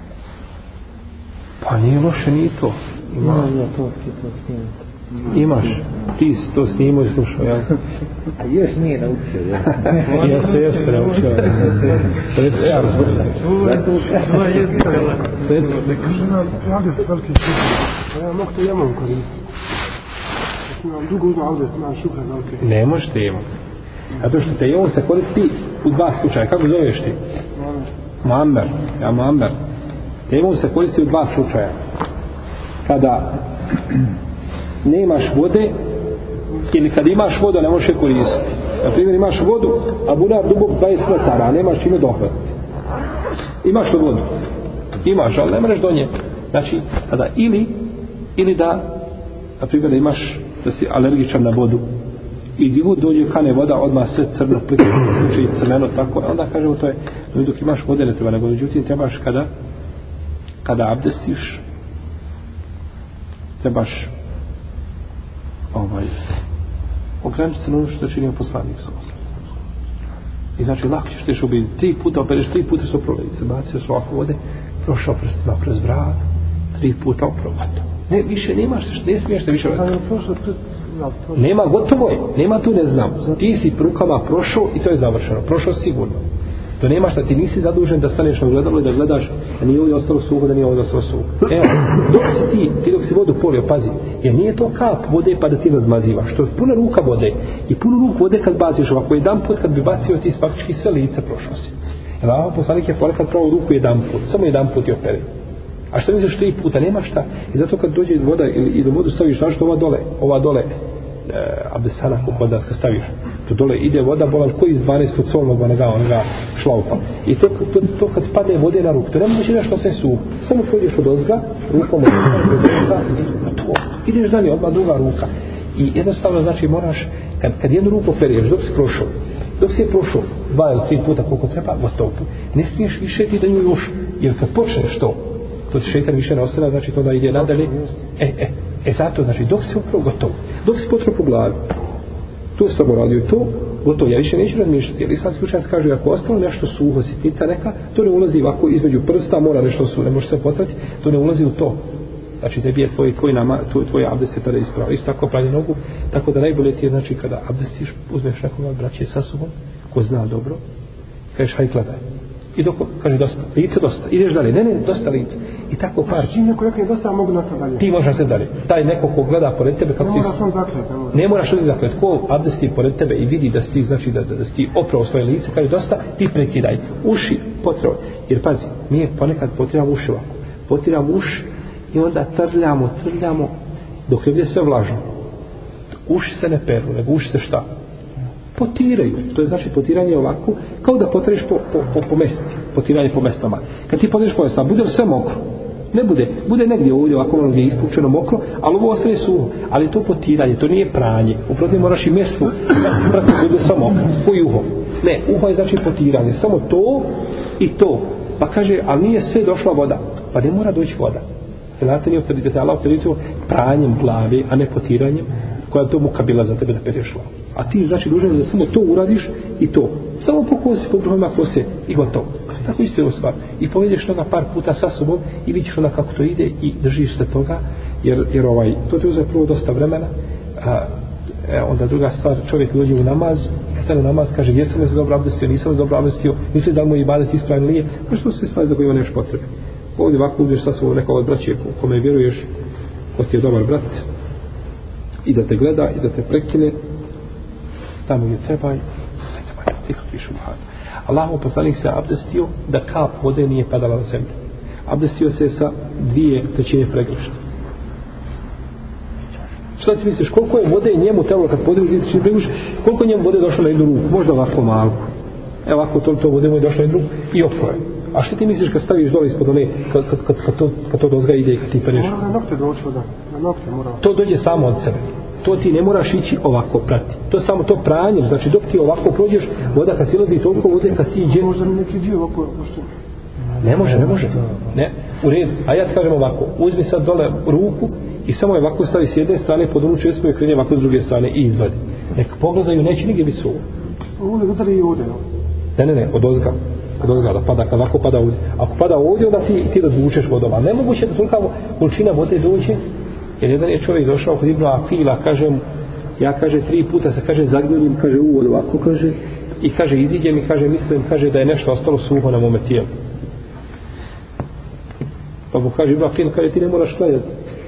pa nije loše ni to ima tonski to snimati. Imaš, ti si to snimao i slušao, jel? A još nije naučio, jel? Jeste naučio. Ja razumim. Ovo je jezikala. Žena, abdest veliki šukar. Ja mogu to jemom koristiti. Imam dugo uzno abdest, imam šukar veliki. Ne možete jemom. Zato što te jemom se koristi u dva slučaja. Kako zoveš ti? Muammer. Ja Muammer. Te jemom se koristi u dva slučaja. Kada nemaš vode ili kad imaš vodu ne možeš je koristiti. Na primjer imaš vodu a bunar dubok 20 metara a nemaš čime dohvatiti. Imaš li vodu? Imaš, ali ne možeš do nje. Znači, tada ili da na primjer da imaš da si alergičan na vodu i gdje dođe kane voda odmah sve crno plike i crveno tako onda kažemo to je dok imaš vode ne treba nego međutim trebaš kada abdestiš trebaš ograničiti se na ono što činio poslanik sa osam. I znači lako ćeš teš ubiti 3 puta opereš, 3 puta su oprolice, bacio su ovako vode, prošao prstima kroz brad, 3 puta oprovato. Ne, više nemaš, ne smiješ se više vrati. Nema, gotovo je, nema tu ne znam. Ti si rukama prošao i to je završeno, prošao sigurno. To nemaš da ti nisi zadužen da staneš na gledalo i da gledaš da nije ovdje ostalo suho, da nije ovdje ostalo suho. Evo, dok si ti dok si vodu polio, pazi, jer nije to kap vode pa da ti razmazivaš, to je puna ruka vode i punu ruku vode kad baciš ovako, jedan put kad bi bacio ti faktički sve lice prošlo si. Jer Allah poslanik je ponekad pravo ruku jedan put, samo jedan put je opere. A što misliš 3 puta, nema šta. I zato kad dođe voda ili vodu staviš, znaš što ova dole abdesana kod nas kad staviš to dole ide voda bolan koji iz 12 solnog onoga šlaupa i to kad padne vode na ruku to nema znači nešto sve su samo pođeš od ozga rukom to ideš dalje odmah druga ruka i jednostavno znači moraš kad jednu ruku pereš dok si je prošao 2 ili 3 puta koliko treba gotovo ne smiješ više ti da nju još jer kad počneš to ti šeitan više ne ostane znači to da ide nadalje zato znači dok si upravo gotovo dok si potro po glavi tu sam uradio to gotovo ja više neću razmišljati jer islamski učenjaci kažu ako ostalo nešto suho sitnica neka to ne ulazi ovako između prsta mora nešto suho ne može se potrati to ne ulazi u to znači tebi je tvoj abdest je tada ispravo isto tako pranje nogu tako da najbolje ti je znači kada abdestiš uzmeš nekoga braće sa sobom ko zna dobro kažeš haj gledaj I dok kaže dosta, lice dosta, ideš dalje, ne, dosta lice. I tako par. Čim neko rekne dosta, mogu nastaviti dalje. Ti možeš se dalje. Taj neko ko gleda pored tebe kako ne mora sam zaklet, ne moraš se zaklet. Ko abdesti pored tebe i vidi da si ti, znači da si ti oprao svoje lice, kaže dosta, ti prekidaj. Uši potrebno. Jer pazi, mi ponekad potiramo uši ovako. Potiramo uši i onda trljamo dok je sve vlažno. Uši se ne peru, nego uši se šta? Potiraju. To je znači potiranje ovako, kao da potiriš po mesti. Potiranje po mestama. Kad ti potiriš po mestama, bude sve mokro. Ne bude negdje ovdje ovako malo gdje je ispučeno mokro, ali ovo ostaje suho. Ali to potiranje, to nije pranje. Uprotiv moraš i mjestu, da bude sve mokro. Ko i uho. Ne, uho je znači potiranje. Samo to i to. Pa kaže, ali nije sve došla voda. Pa ne mora doći voda. Znate nije autoritet, Allah autoritet pranjem glave, a ne potiranjem, koja je to muka bila za tebe da pereš glavu. A ti znači dužan da samo to uradiš i to. Samo po kosi, po brojima kose i gotovo. Tako isto je stvar. I povedeš toga par puta sa sobom i vidiš onda kako to ide i držiš se toga, jer to ti uzme prvo dosta vremena. Onda druga stvar, čovjek dođe u namaz, stane u namaz, kaže jesam li se dobro abdestio, nisam se dobro abdestio, misli da mu je ibadet ispravan ili je, pa što sve stvari za koje nemaš potrebe. Ovdje ovako uđeš sa sobom nekog od braće kome vjeruješ, ko ti je dobar brat, i da te gleda, i da te prekine, tamo gdje treba, nikakvi šubhat. Allahov poslanik se abdestio da kap vode nije padala na zemlju. Abdestio se sa 2/3 pregršta. Šta ti misliš, koliko je vode njemu trebalo kad podigne 2/3 pregršta, koliko njemu vode došlo na jednu ruku? Možda ovako malo. Evo ovako to vode mu je došlo na jednu ruku i opoje. A što ti misliš kad staviš dole ispod one, kad to dozga ide i kad ti pereš? Mora na nokte doći voda. Na nokte mora. To dođe samo od sebe. To ti ne moraš ići ovako prati. To je samo to pranje, znači dok ti ovako prođeš, voda kad silazi toliko vode kad ti iđe. Možda mi neki dio ovako, pošto... Ne može. Ne, u redu. A ja ti kažem ovako, uzmi sad dole ruku i samo je ovako stavi s jedne strane pod onu česmu i krene ovako s druge strane i izvadi. Neka pogledaju, neće nigdje biti suvo. Ovdje udari i ovdje, no? Ne, od ozga da pada, kad ovako pada ovdje. Ako pada ovdje, onda ti razvučeš vodom. Ali nemoguće da tolika količina vode dođe. Jer jedan je čovjek došao kod Ibnu Akila, ja 3 puta se zagrlim, uvod ovako, i iziđem i mislim, da je nešto ostalo suho na mome tijelu. Pa mu kaže Ibnu Akil, ti ne moraš klanjati.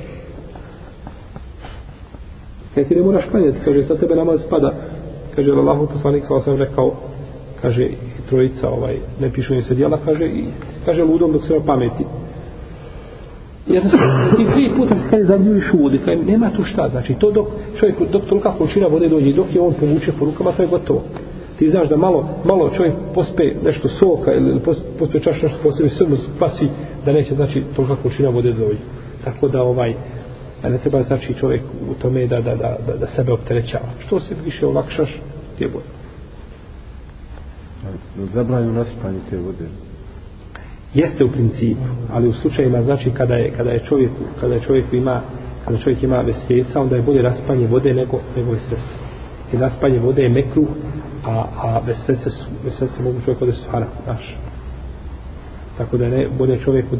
Ti ne moraš klanjati, sa tebe namaz pada. Allahov poslanik sam rekao, trojica, ne pišu im se djela, ludom dok se na pameti. Jednostavno, ti 3 puta se zagrliš u vodi, nema tu šta, znači to dok tolika količina vode dođe i dok je on povuče po rukama, to je gotovo. Ti znaš da malo čovjek pospe nešto soka ili pospe čaš nešto posebe, sve mu spasi da neće, znači tolika količina vode dođe. Tako da ne treba znači čovjek u tome da sebe opterećava. Što se više olakšaš, ti je bolje. Zabranju nasipanje te vode. Jeste u principu, ali u slučajima znači kada čovjek ima vesvesa, onda je bolje raspanje vode nego vesvese. I raspanje vode je mekruh, a vesvese mogu čovjek ovdje stvarati, znaš. Tako da je bolje čovjeku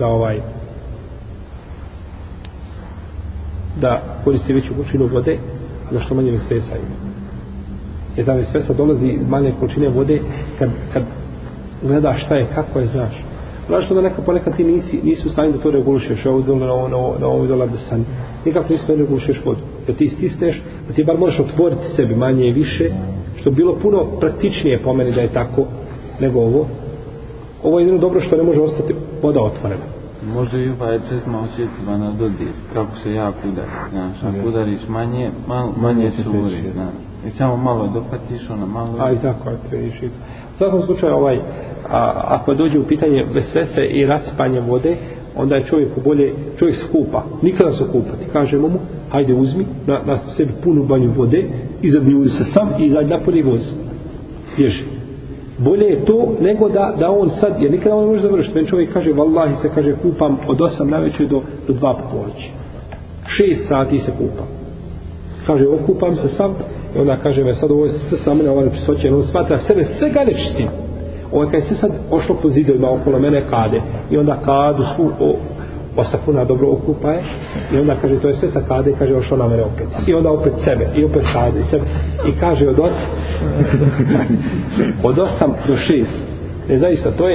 da koristi veću količinu vode, a da što manje vesvesa ima. Jer ta vesvesa dolazi iz manje količine vode kad gledaš šta je, kako je, znaš. Znaš da ponekad ti nisu u stanju da to regulišeš, na ovom dolar da san. Nikako nisi da regulišeš vodu. Da ti stisneš, da ti bar možeš otvoriti sebi manje i više, što bi bilo puno praktičnije po meni da je tako nego ovo. Ovo je jedino dobro što ne može ostati voda otvorena. Može i česma osjetljiva na dodir, kako se jako udari, znaš, ako udariš manje se uri, znaš. I samo malo dohvatiš, malo... A i tako, u svakom slučaju, ako dođe u pitanje vesvese i raspanje vode, onda je čovjeku bolje, čovjek se kupa, nikada se kupati. Kažemo mu, hajde uzmi na sebi punu banju vode, izadnjuji se sam i izađi napolje i vozi. Bježi. Bolje je to nego da on sad, jer nikada on ne može završiti. Meni čovjek kaže, vallahi se kupam od 8 navečer do 2 poponoći. 6 sati se kupam. Okupam se sam i onda kaže, sad ovo je sve sa mene, ovaj pisoće, on smatra sebe svega nečistim. Ovo kad je sve sad ošlo po zidovima okolo mene kade i onda kadu svu osapuna dobro okupaje i onda kaže to je sve sa kade i kaže ošlo na mene opet i onda opet sebe i opet kade i sebe i kaže od 8 do 6 zaista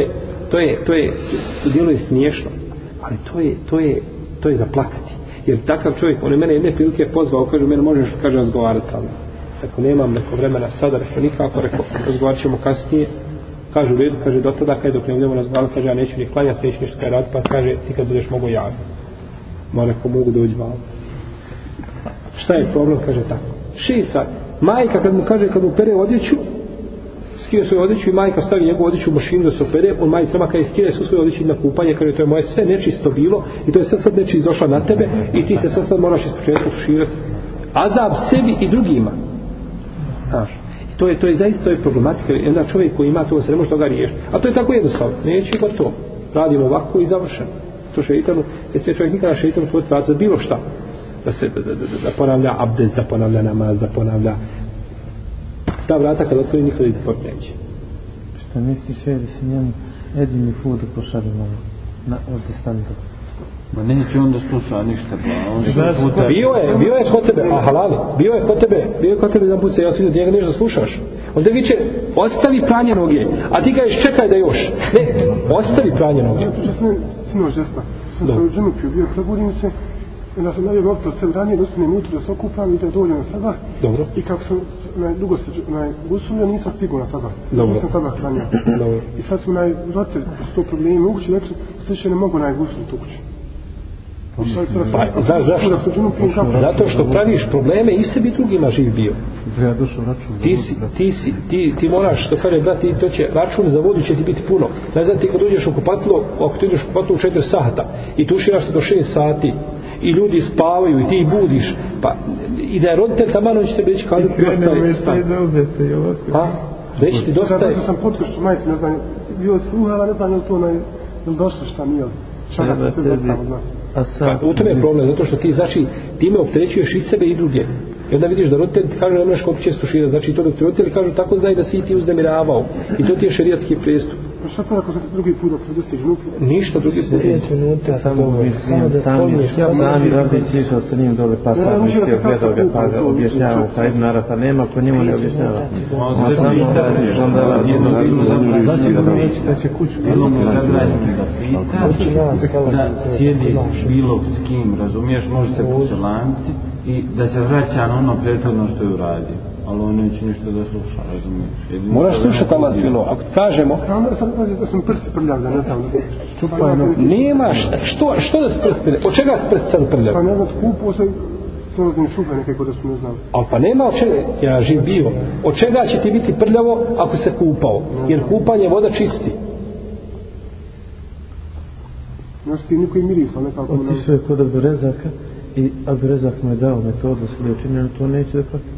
to djeluje smiješno, ali to je za plakati. Jer takav čovjek, on je mene jedne prilike pozvao, kaže, mene možeš, kaže, razgovarati sa mnom. Ako nemam neko vremena sada, rekao nikako, rekao, razgovarat ćemo kasnije. Kaže, u redu, kaže, do tada, kada dok ne budemo razgovarati, kaže, ja neću ni klanjati, neću ništa kaj raditi, pa kaže, ti kad budeš mogo javiti. Ma rekao, mogu doći malo. Šta je problem, kaže tako. 6 sati. Majka kad mu kaže, kad mu pere odjeću, skine svoju odjeću i majka stavi njegovu odjeću u mašinu da se opere, on majicama kada je skine svoju odjeću na kupanje, kaže, to je moje sve nečisto bilo i to je sad nečist došla na tebe i ti se sad moraš ispočetka tuširati. Azab sebi i drugima. Znaš. To je zaista to je problematika. Jedan čovjek koji ima to se ne može toga riješiti. A to je tako jednostavno. Neće i to. Radimo ovako i završeno. To šeitanu, jer se čovjek nikada šeitanu tvoj tvrati za bilo šta. Da ponavlja abdest, da ponavlja namaz, da ponavlja ta vrata kada otvori nikada izatvori neće. Šta misliš je da se njemu jedini put pošalje na ozdestanda? Ma neće onda sluša ništa. Bio je kod tebe, a halali, bio je kod tebe jedan put se ja sviđu, njega nešto slušaš. Onda viče, ostavi pranje noge, a ti kažeš čekaj da još. Ne, ostavi pranje noge. Ja sam sinoć desna, sam se u džemu pio, bio prebudim se, i da sam navio opet od sebe ranije, da ustanem jutro da se okupam i da dođem na sabah. Dobro. I kako sam dugo se gusulio, nisam stigao na sabah. Dobro. Nisam sabah hranio. Dobro. I sad smo roditelj s to problemi u kući, rekli, sve ne mogu gusuliti u kući. Pa, znaš zašto? Zato što praviš probleme i sebi drugima živ bio. Ti moraš, što kaže brat, to će, račun za vodu će ti biti puno. Ne znam ti kad uđeš u kupatilo, ako ti uđeš u kupatilo u 4 sata i tuširaš se do 6 sati i ljudi spavaju i ti ih budiš, pa i da je roditelj tamo on će te reći kao dosta je. Reći ti dosta je. Zato sam podkršću majci, ne znam, bio sluhala, ne znam je li to ili došlo šta nije. Čanak se vrtamo, znam. Pa, u tome je problem, zato što ti znači time opterećuješ i sebe i druge. I onda vidiš da roditelj ti kaže da nemaš koliko često šira, znači to dok ti roditelji kažu tako znaj da si i ti uznemiravao. I to ti je šerijatski prijestup. Pa šta to ako se drugi put dok dostiš nuku? Ništa drugi put. 5 minuta, sami Rabić išao sa njim dole, pa sam mislio, gledao ga, pa ga objašnjavao, pa Ibn Arafa nema, ko njemu ne objašnjava. On samo onda zasigurno neće da će kuću jednom zabraniti da pita, da sjedi bilo s kim, razumiješ, može se poselanci i da se vraća na ono prethodno što je uradio. Ali on neće ništa da sluša, razumiješ. Moraš slušati Allah svilo. Ako kažemo... Da sam prsti prljav, da ne znam. Nema, što da se prsti prljav? Od čega se prsti sad prljav? Pa ne znam, kupuo se prolazim šupe nekako da su ne znam. Ali pa nema od čega, ja živ bio. Od čega će ti biti prljavo ako se kupao? Jer kupanje voda čisti. Znaš ti niko i mirisa nekako. Otišao je kod Abdurezaka i Abdurezak mu je dao metodu s liječenjem, to neće da pati.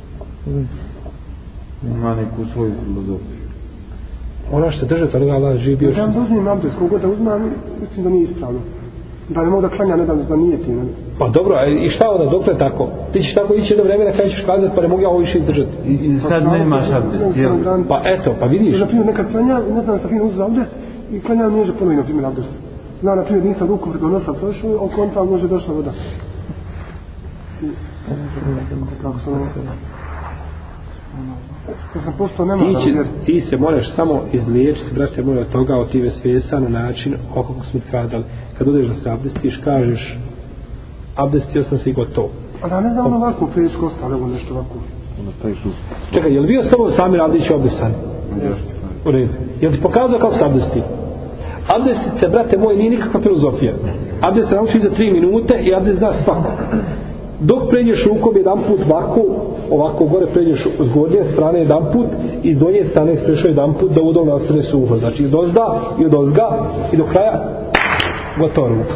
Ima neku svoju filozofiju. Ona što se držati, ali Allah živ bio. Ja da uzmem abdest, kogod da uzmem, mislim da nije ispravno. Da ne mogu da klanja, ne da nije ti. Pa dobro, i šta onda, dok je tako? Ti ćeš tako ići jedno vremena kada ćeš kazati, pa ne mogu ja ovo više izdržati. I sad nemaš abdest, jel? Pa eto, pa vidiš. Na primjer, nekad klanja, ne znam da sam fino uzeo abdest i klanja mi može ponovi, na primjer, abdest. Znam, na primjer, nisam ruku preko nosa prošao, oko konta može došla voda. Kako sam ti se moraš samo izliječiti, brate moj, od toga, od tive svijesa na način kako smo kradali. Kad odeš da se abdestiš, kažeš abdestio sam se i gotovo. A da ne znam ono ovako preješ kosta, ali evo nešto ovako. Onda staviš usta. Čekaj, je li bio s tobom Samir Abdić abdestan? U redu. Je li ti pokazao kako se abdesti? Abdestit se, brate moj, nije nikakva filozofija. Abdest se nauči za 3 minute i abdest zna svako. Dok pređeš rukom jedan put ovako gore pređeš s gornje strane jedan put i s donje strane sprešao jedan put da udobno ostane suho. Znači od ozda i od ozga i do kraja gotova ruka.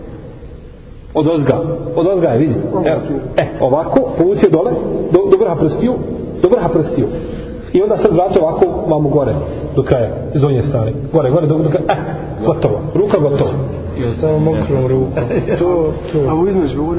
Od ozga je, vidi. Ovako, povuci dole, do vrha prstiju. I onda sad vrati ovako vamo gore, do kraja, s donje strane. Gore, do kraja. Gotovo. Ruka gotova. Samo mokrom rukom. A u između ovdje?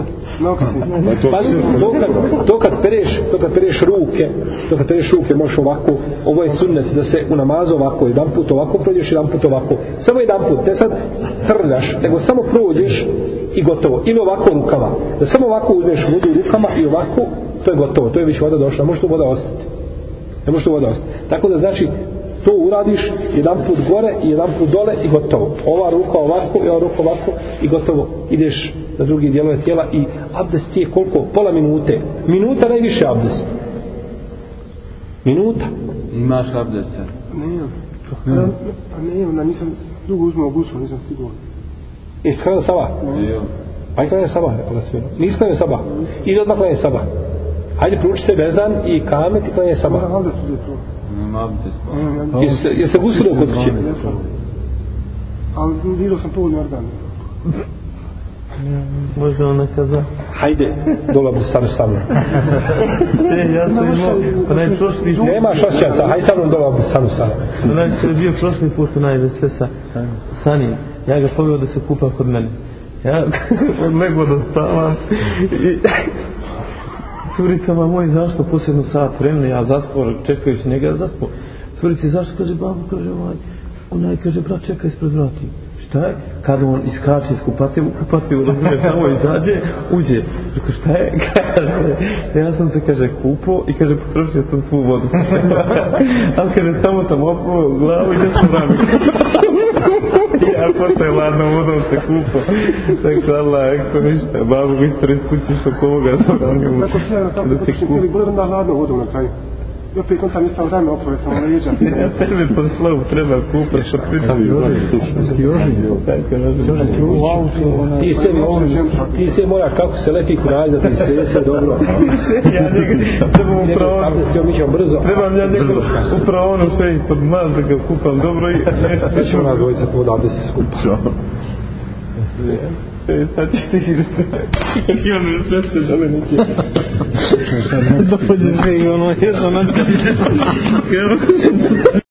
To kad pereš ruke, možeš ovako, ovo je sunnet da se u namazu ovako, jedan put ovako prođeš, jedan put ovako. Samo jedan put, ne sad trljaš, nego samo prođeš i gotovo. Ili ovako rukama. Da samo ovako uzmeš vodu rukama i ovako, to je gotovo. To je već voda došla, može tu voda ostati. Ne može tu voda ostati. Tako da znači, To uradiš jedan put gore i jedan put dole i gotovo. Ova ruka ovako i ova ruka ovako i gotovo. Ideš na drugi dijelove tijela i abdest je koliko? Pola minute. Minuta najviše abdest. Minuta. Imaš abdest? Ne, nisam dugo uzmao gusu, nisam stigao. Jesi klanjao sabah? Ne. Ajde klanjao sabah, rekao na svima. Nisi klanjao sabah? Ili odmah klanjao sabah? Ajde prouči se vezan i kamet i klanjao sabah. Moram abdest uzeti to. Nema abdest. Jesi se gusilo kod kuće? Ali vidio sam povodni organ. Možda ona kaza. Hajde, dole abdest sa mnom. Ja sam imao, onaj prošli... Nemaš osjećaca, hajde sa mnom dole abdest sa mnom. Onaj što je bio prošli put onaj vesle sa Sani. Ja ga poveo da se kupa kod mene. Ja odlegao da spavam i curicama moj zašto posljedno sat vremena ja zaspao čekajući njega ja zaspao. Curici zašto kaže babu kaže onaj kaže brat čeka ispred vrati. Šta je? Kada on iskače iz kupativu razumije samo izađe uđe. Rekao šta je? Kaže ja sam se kaže kupao i kaže potrošio sam svu vodu. Ali kaže samo sam opao glavu i desno rame. Ja posle ladnom vodom se kupao. Tako Allah, eko ništa. Babu mister iz kući što kovoga zabranio da se kupao. Bude onda ladnom vodom na kraju. I opet on tam nisam rame opove, sam leđa. Ja tebi po slovu treba kupati što pritavi. Ti se moraš kako se lepi kuraj za ti sve dobro. Ja njega trebam trebam ja njega upravo ono sve pod maz da ga kupam dobro i nećemo nas dvojica odavde se skupa. Sad ćeš ti i ono je sve ste žele neće da pođeš i ono je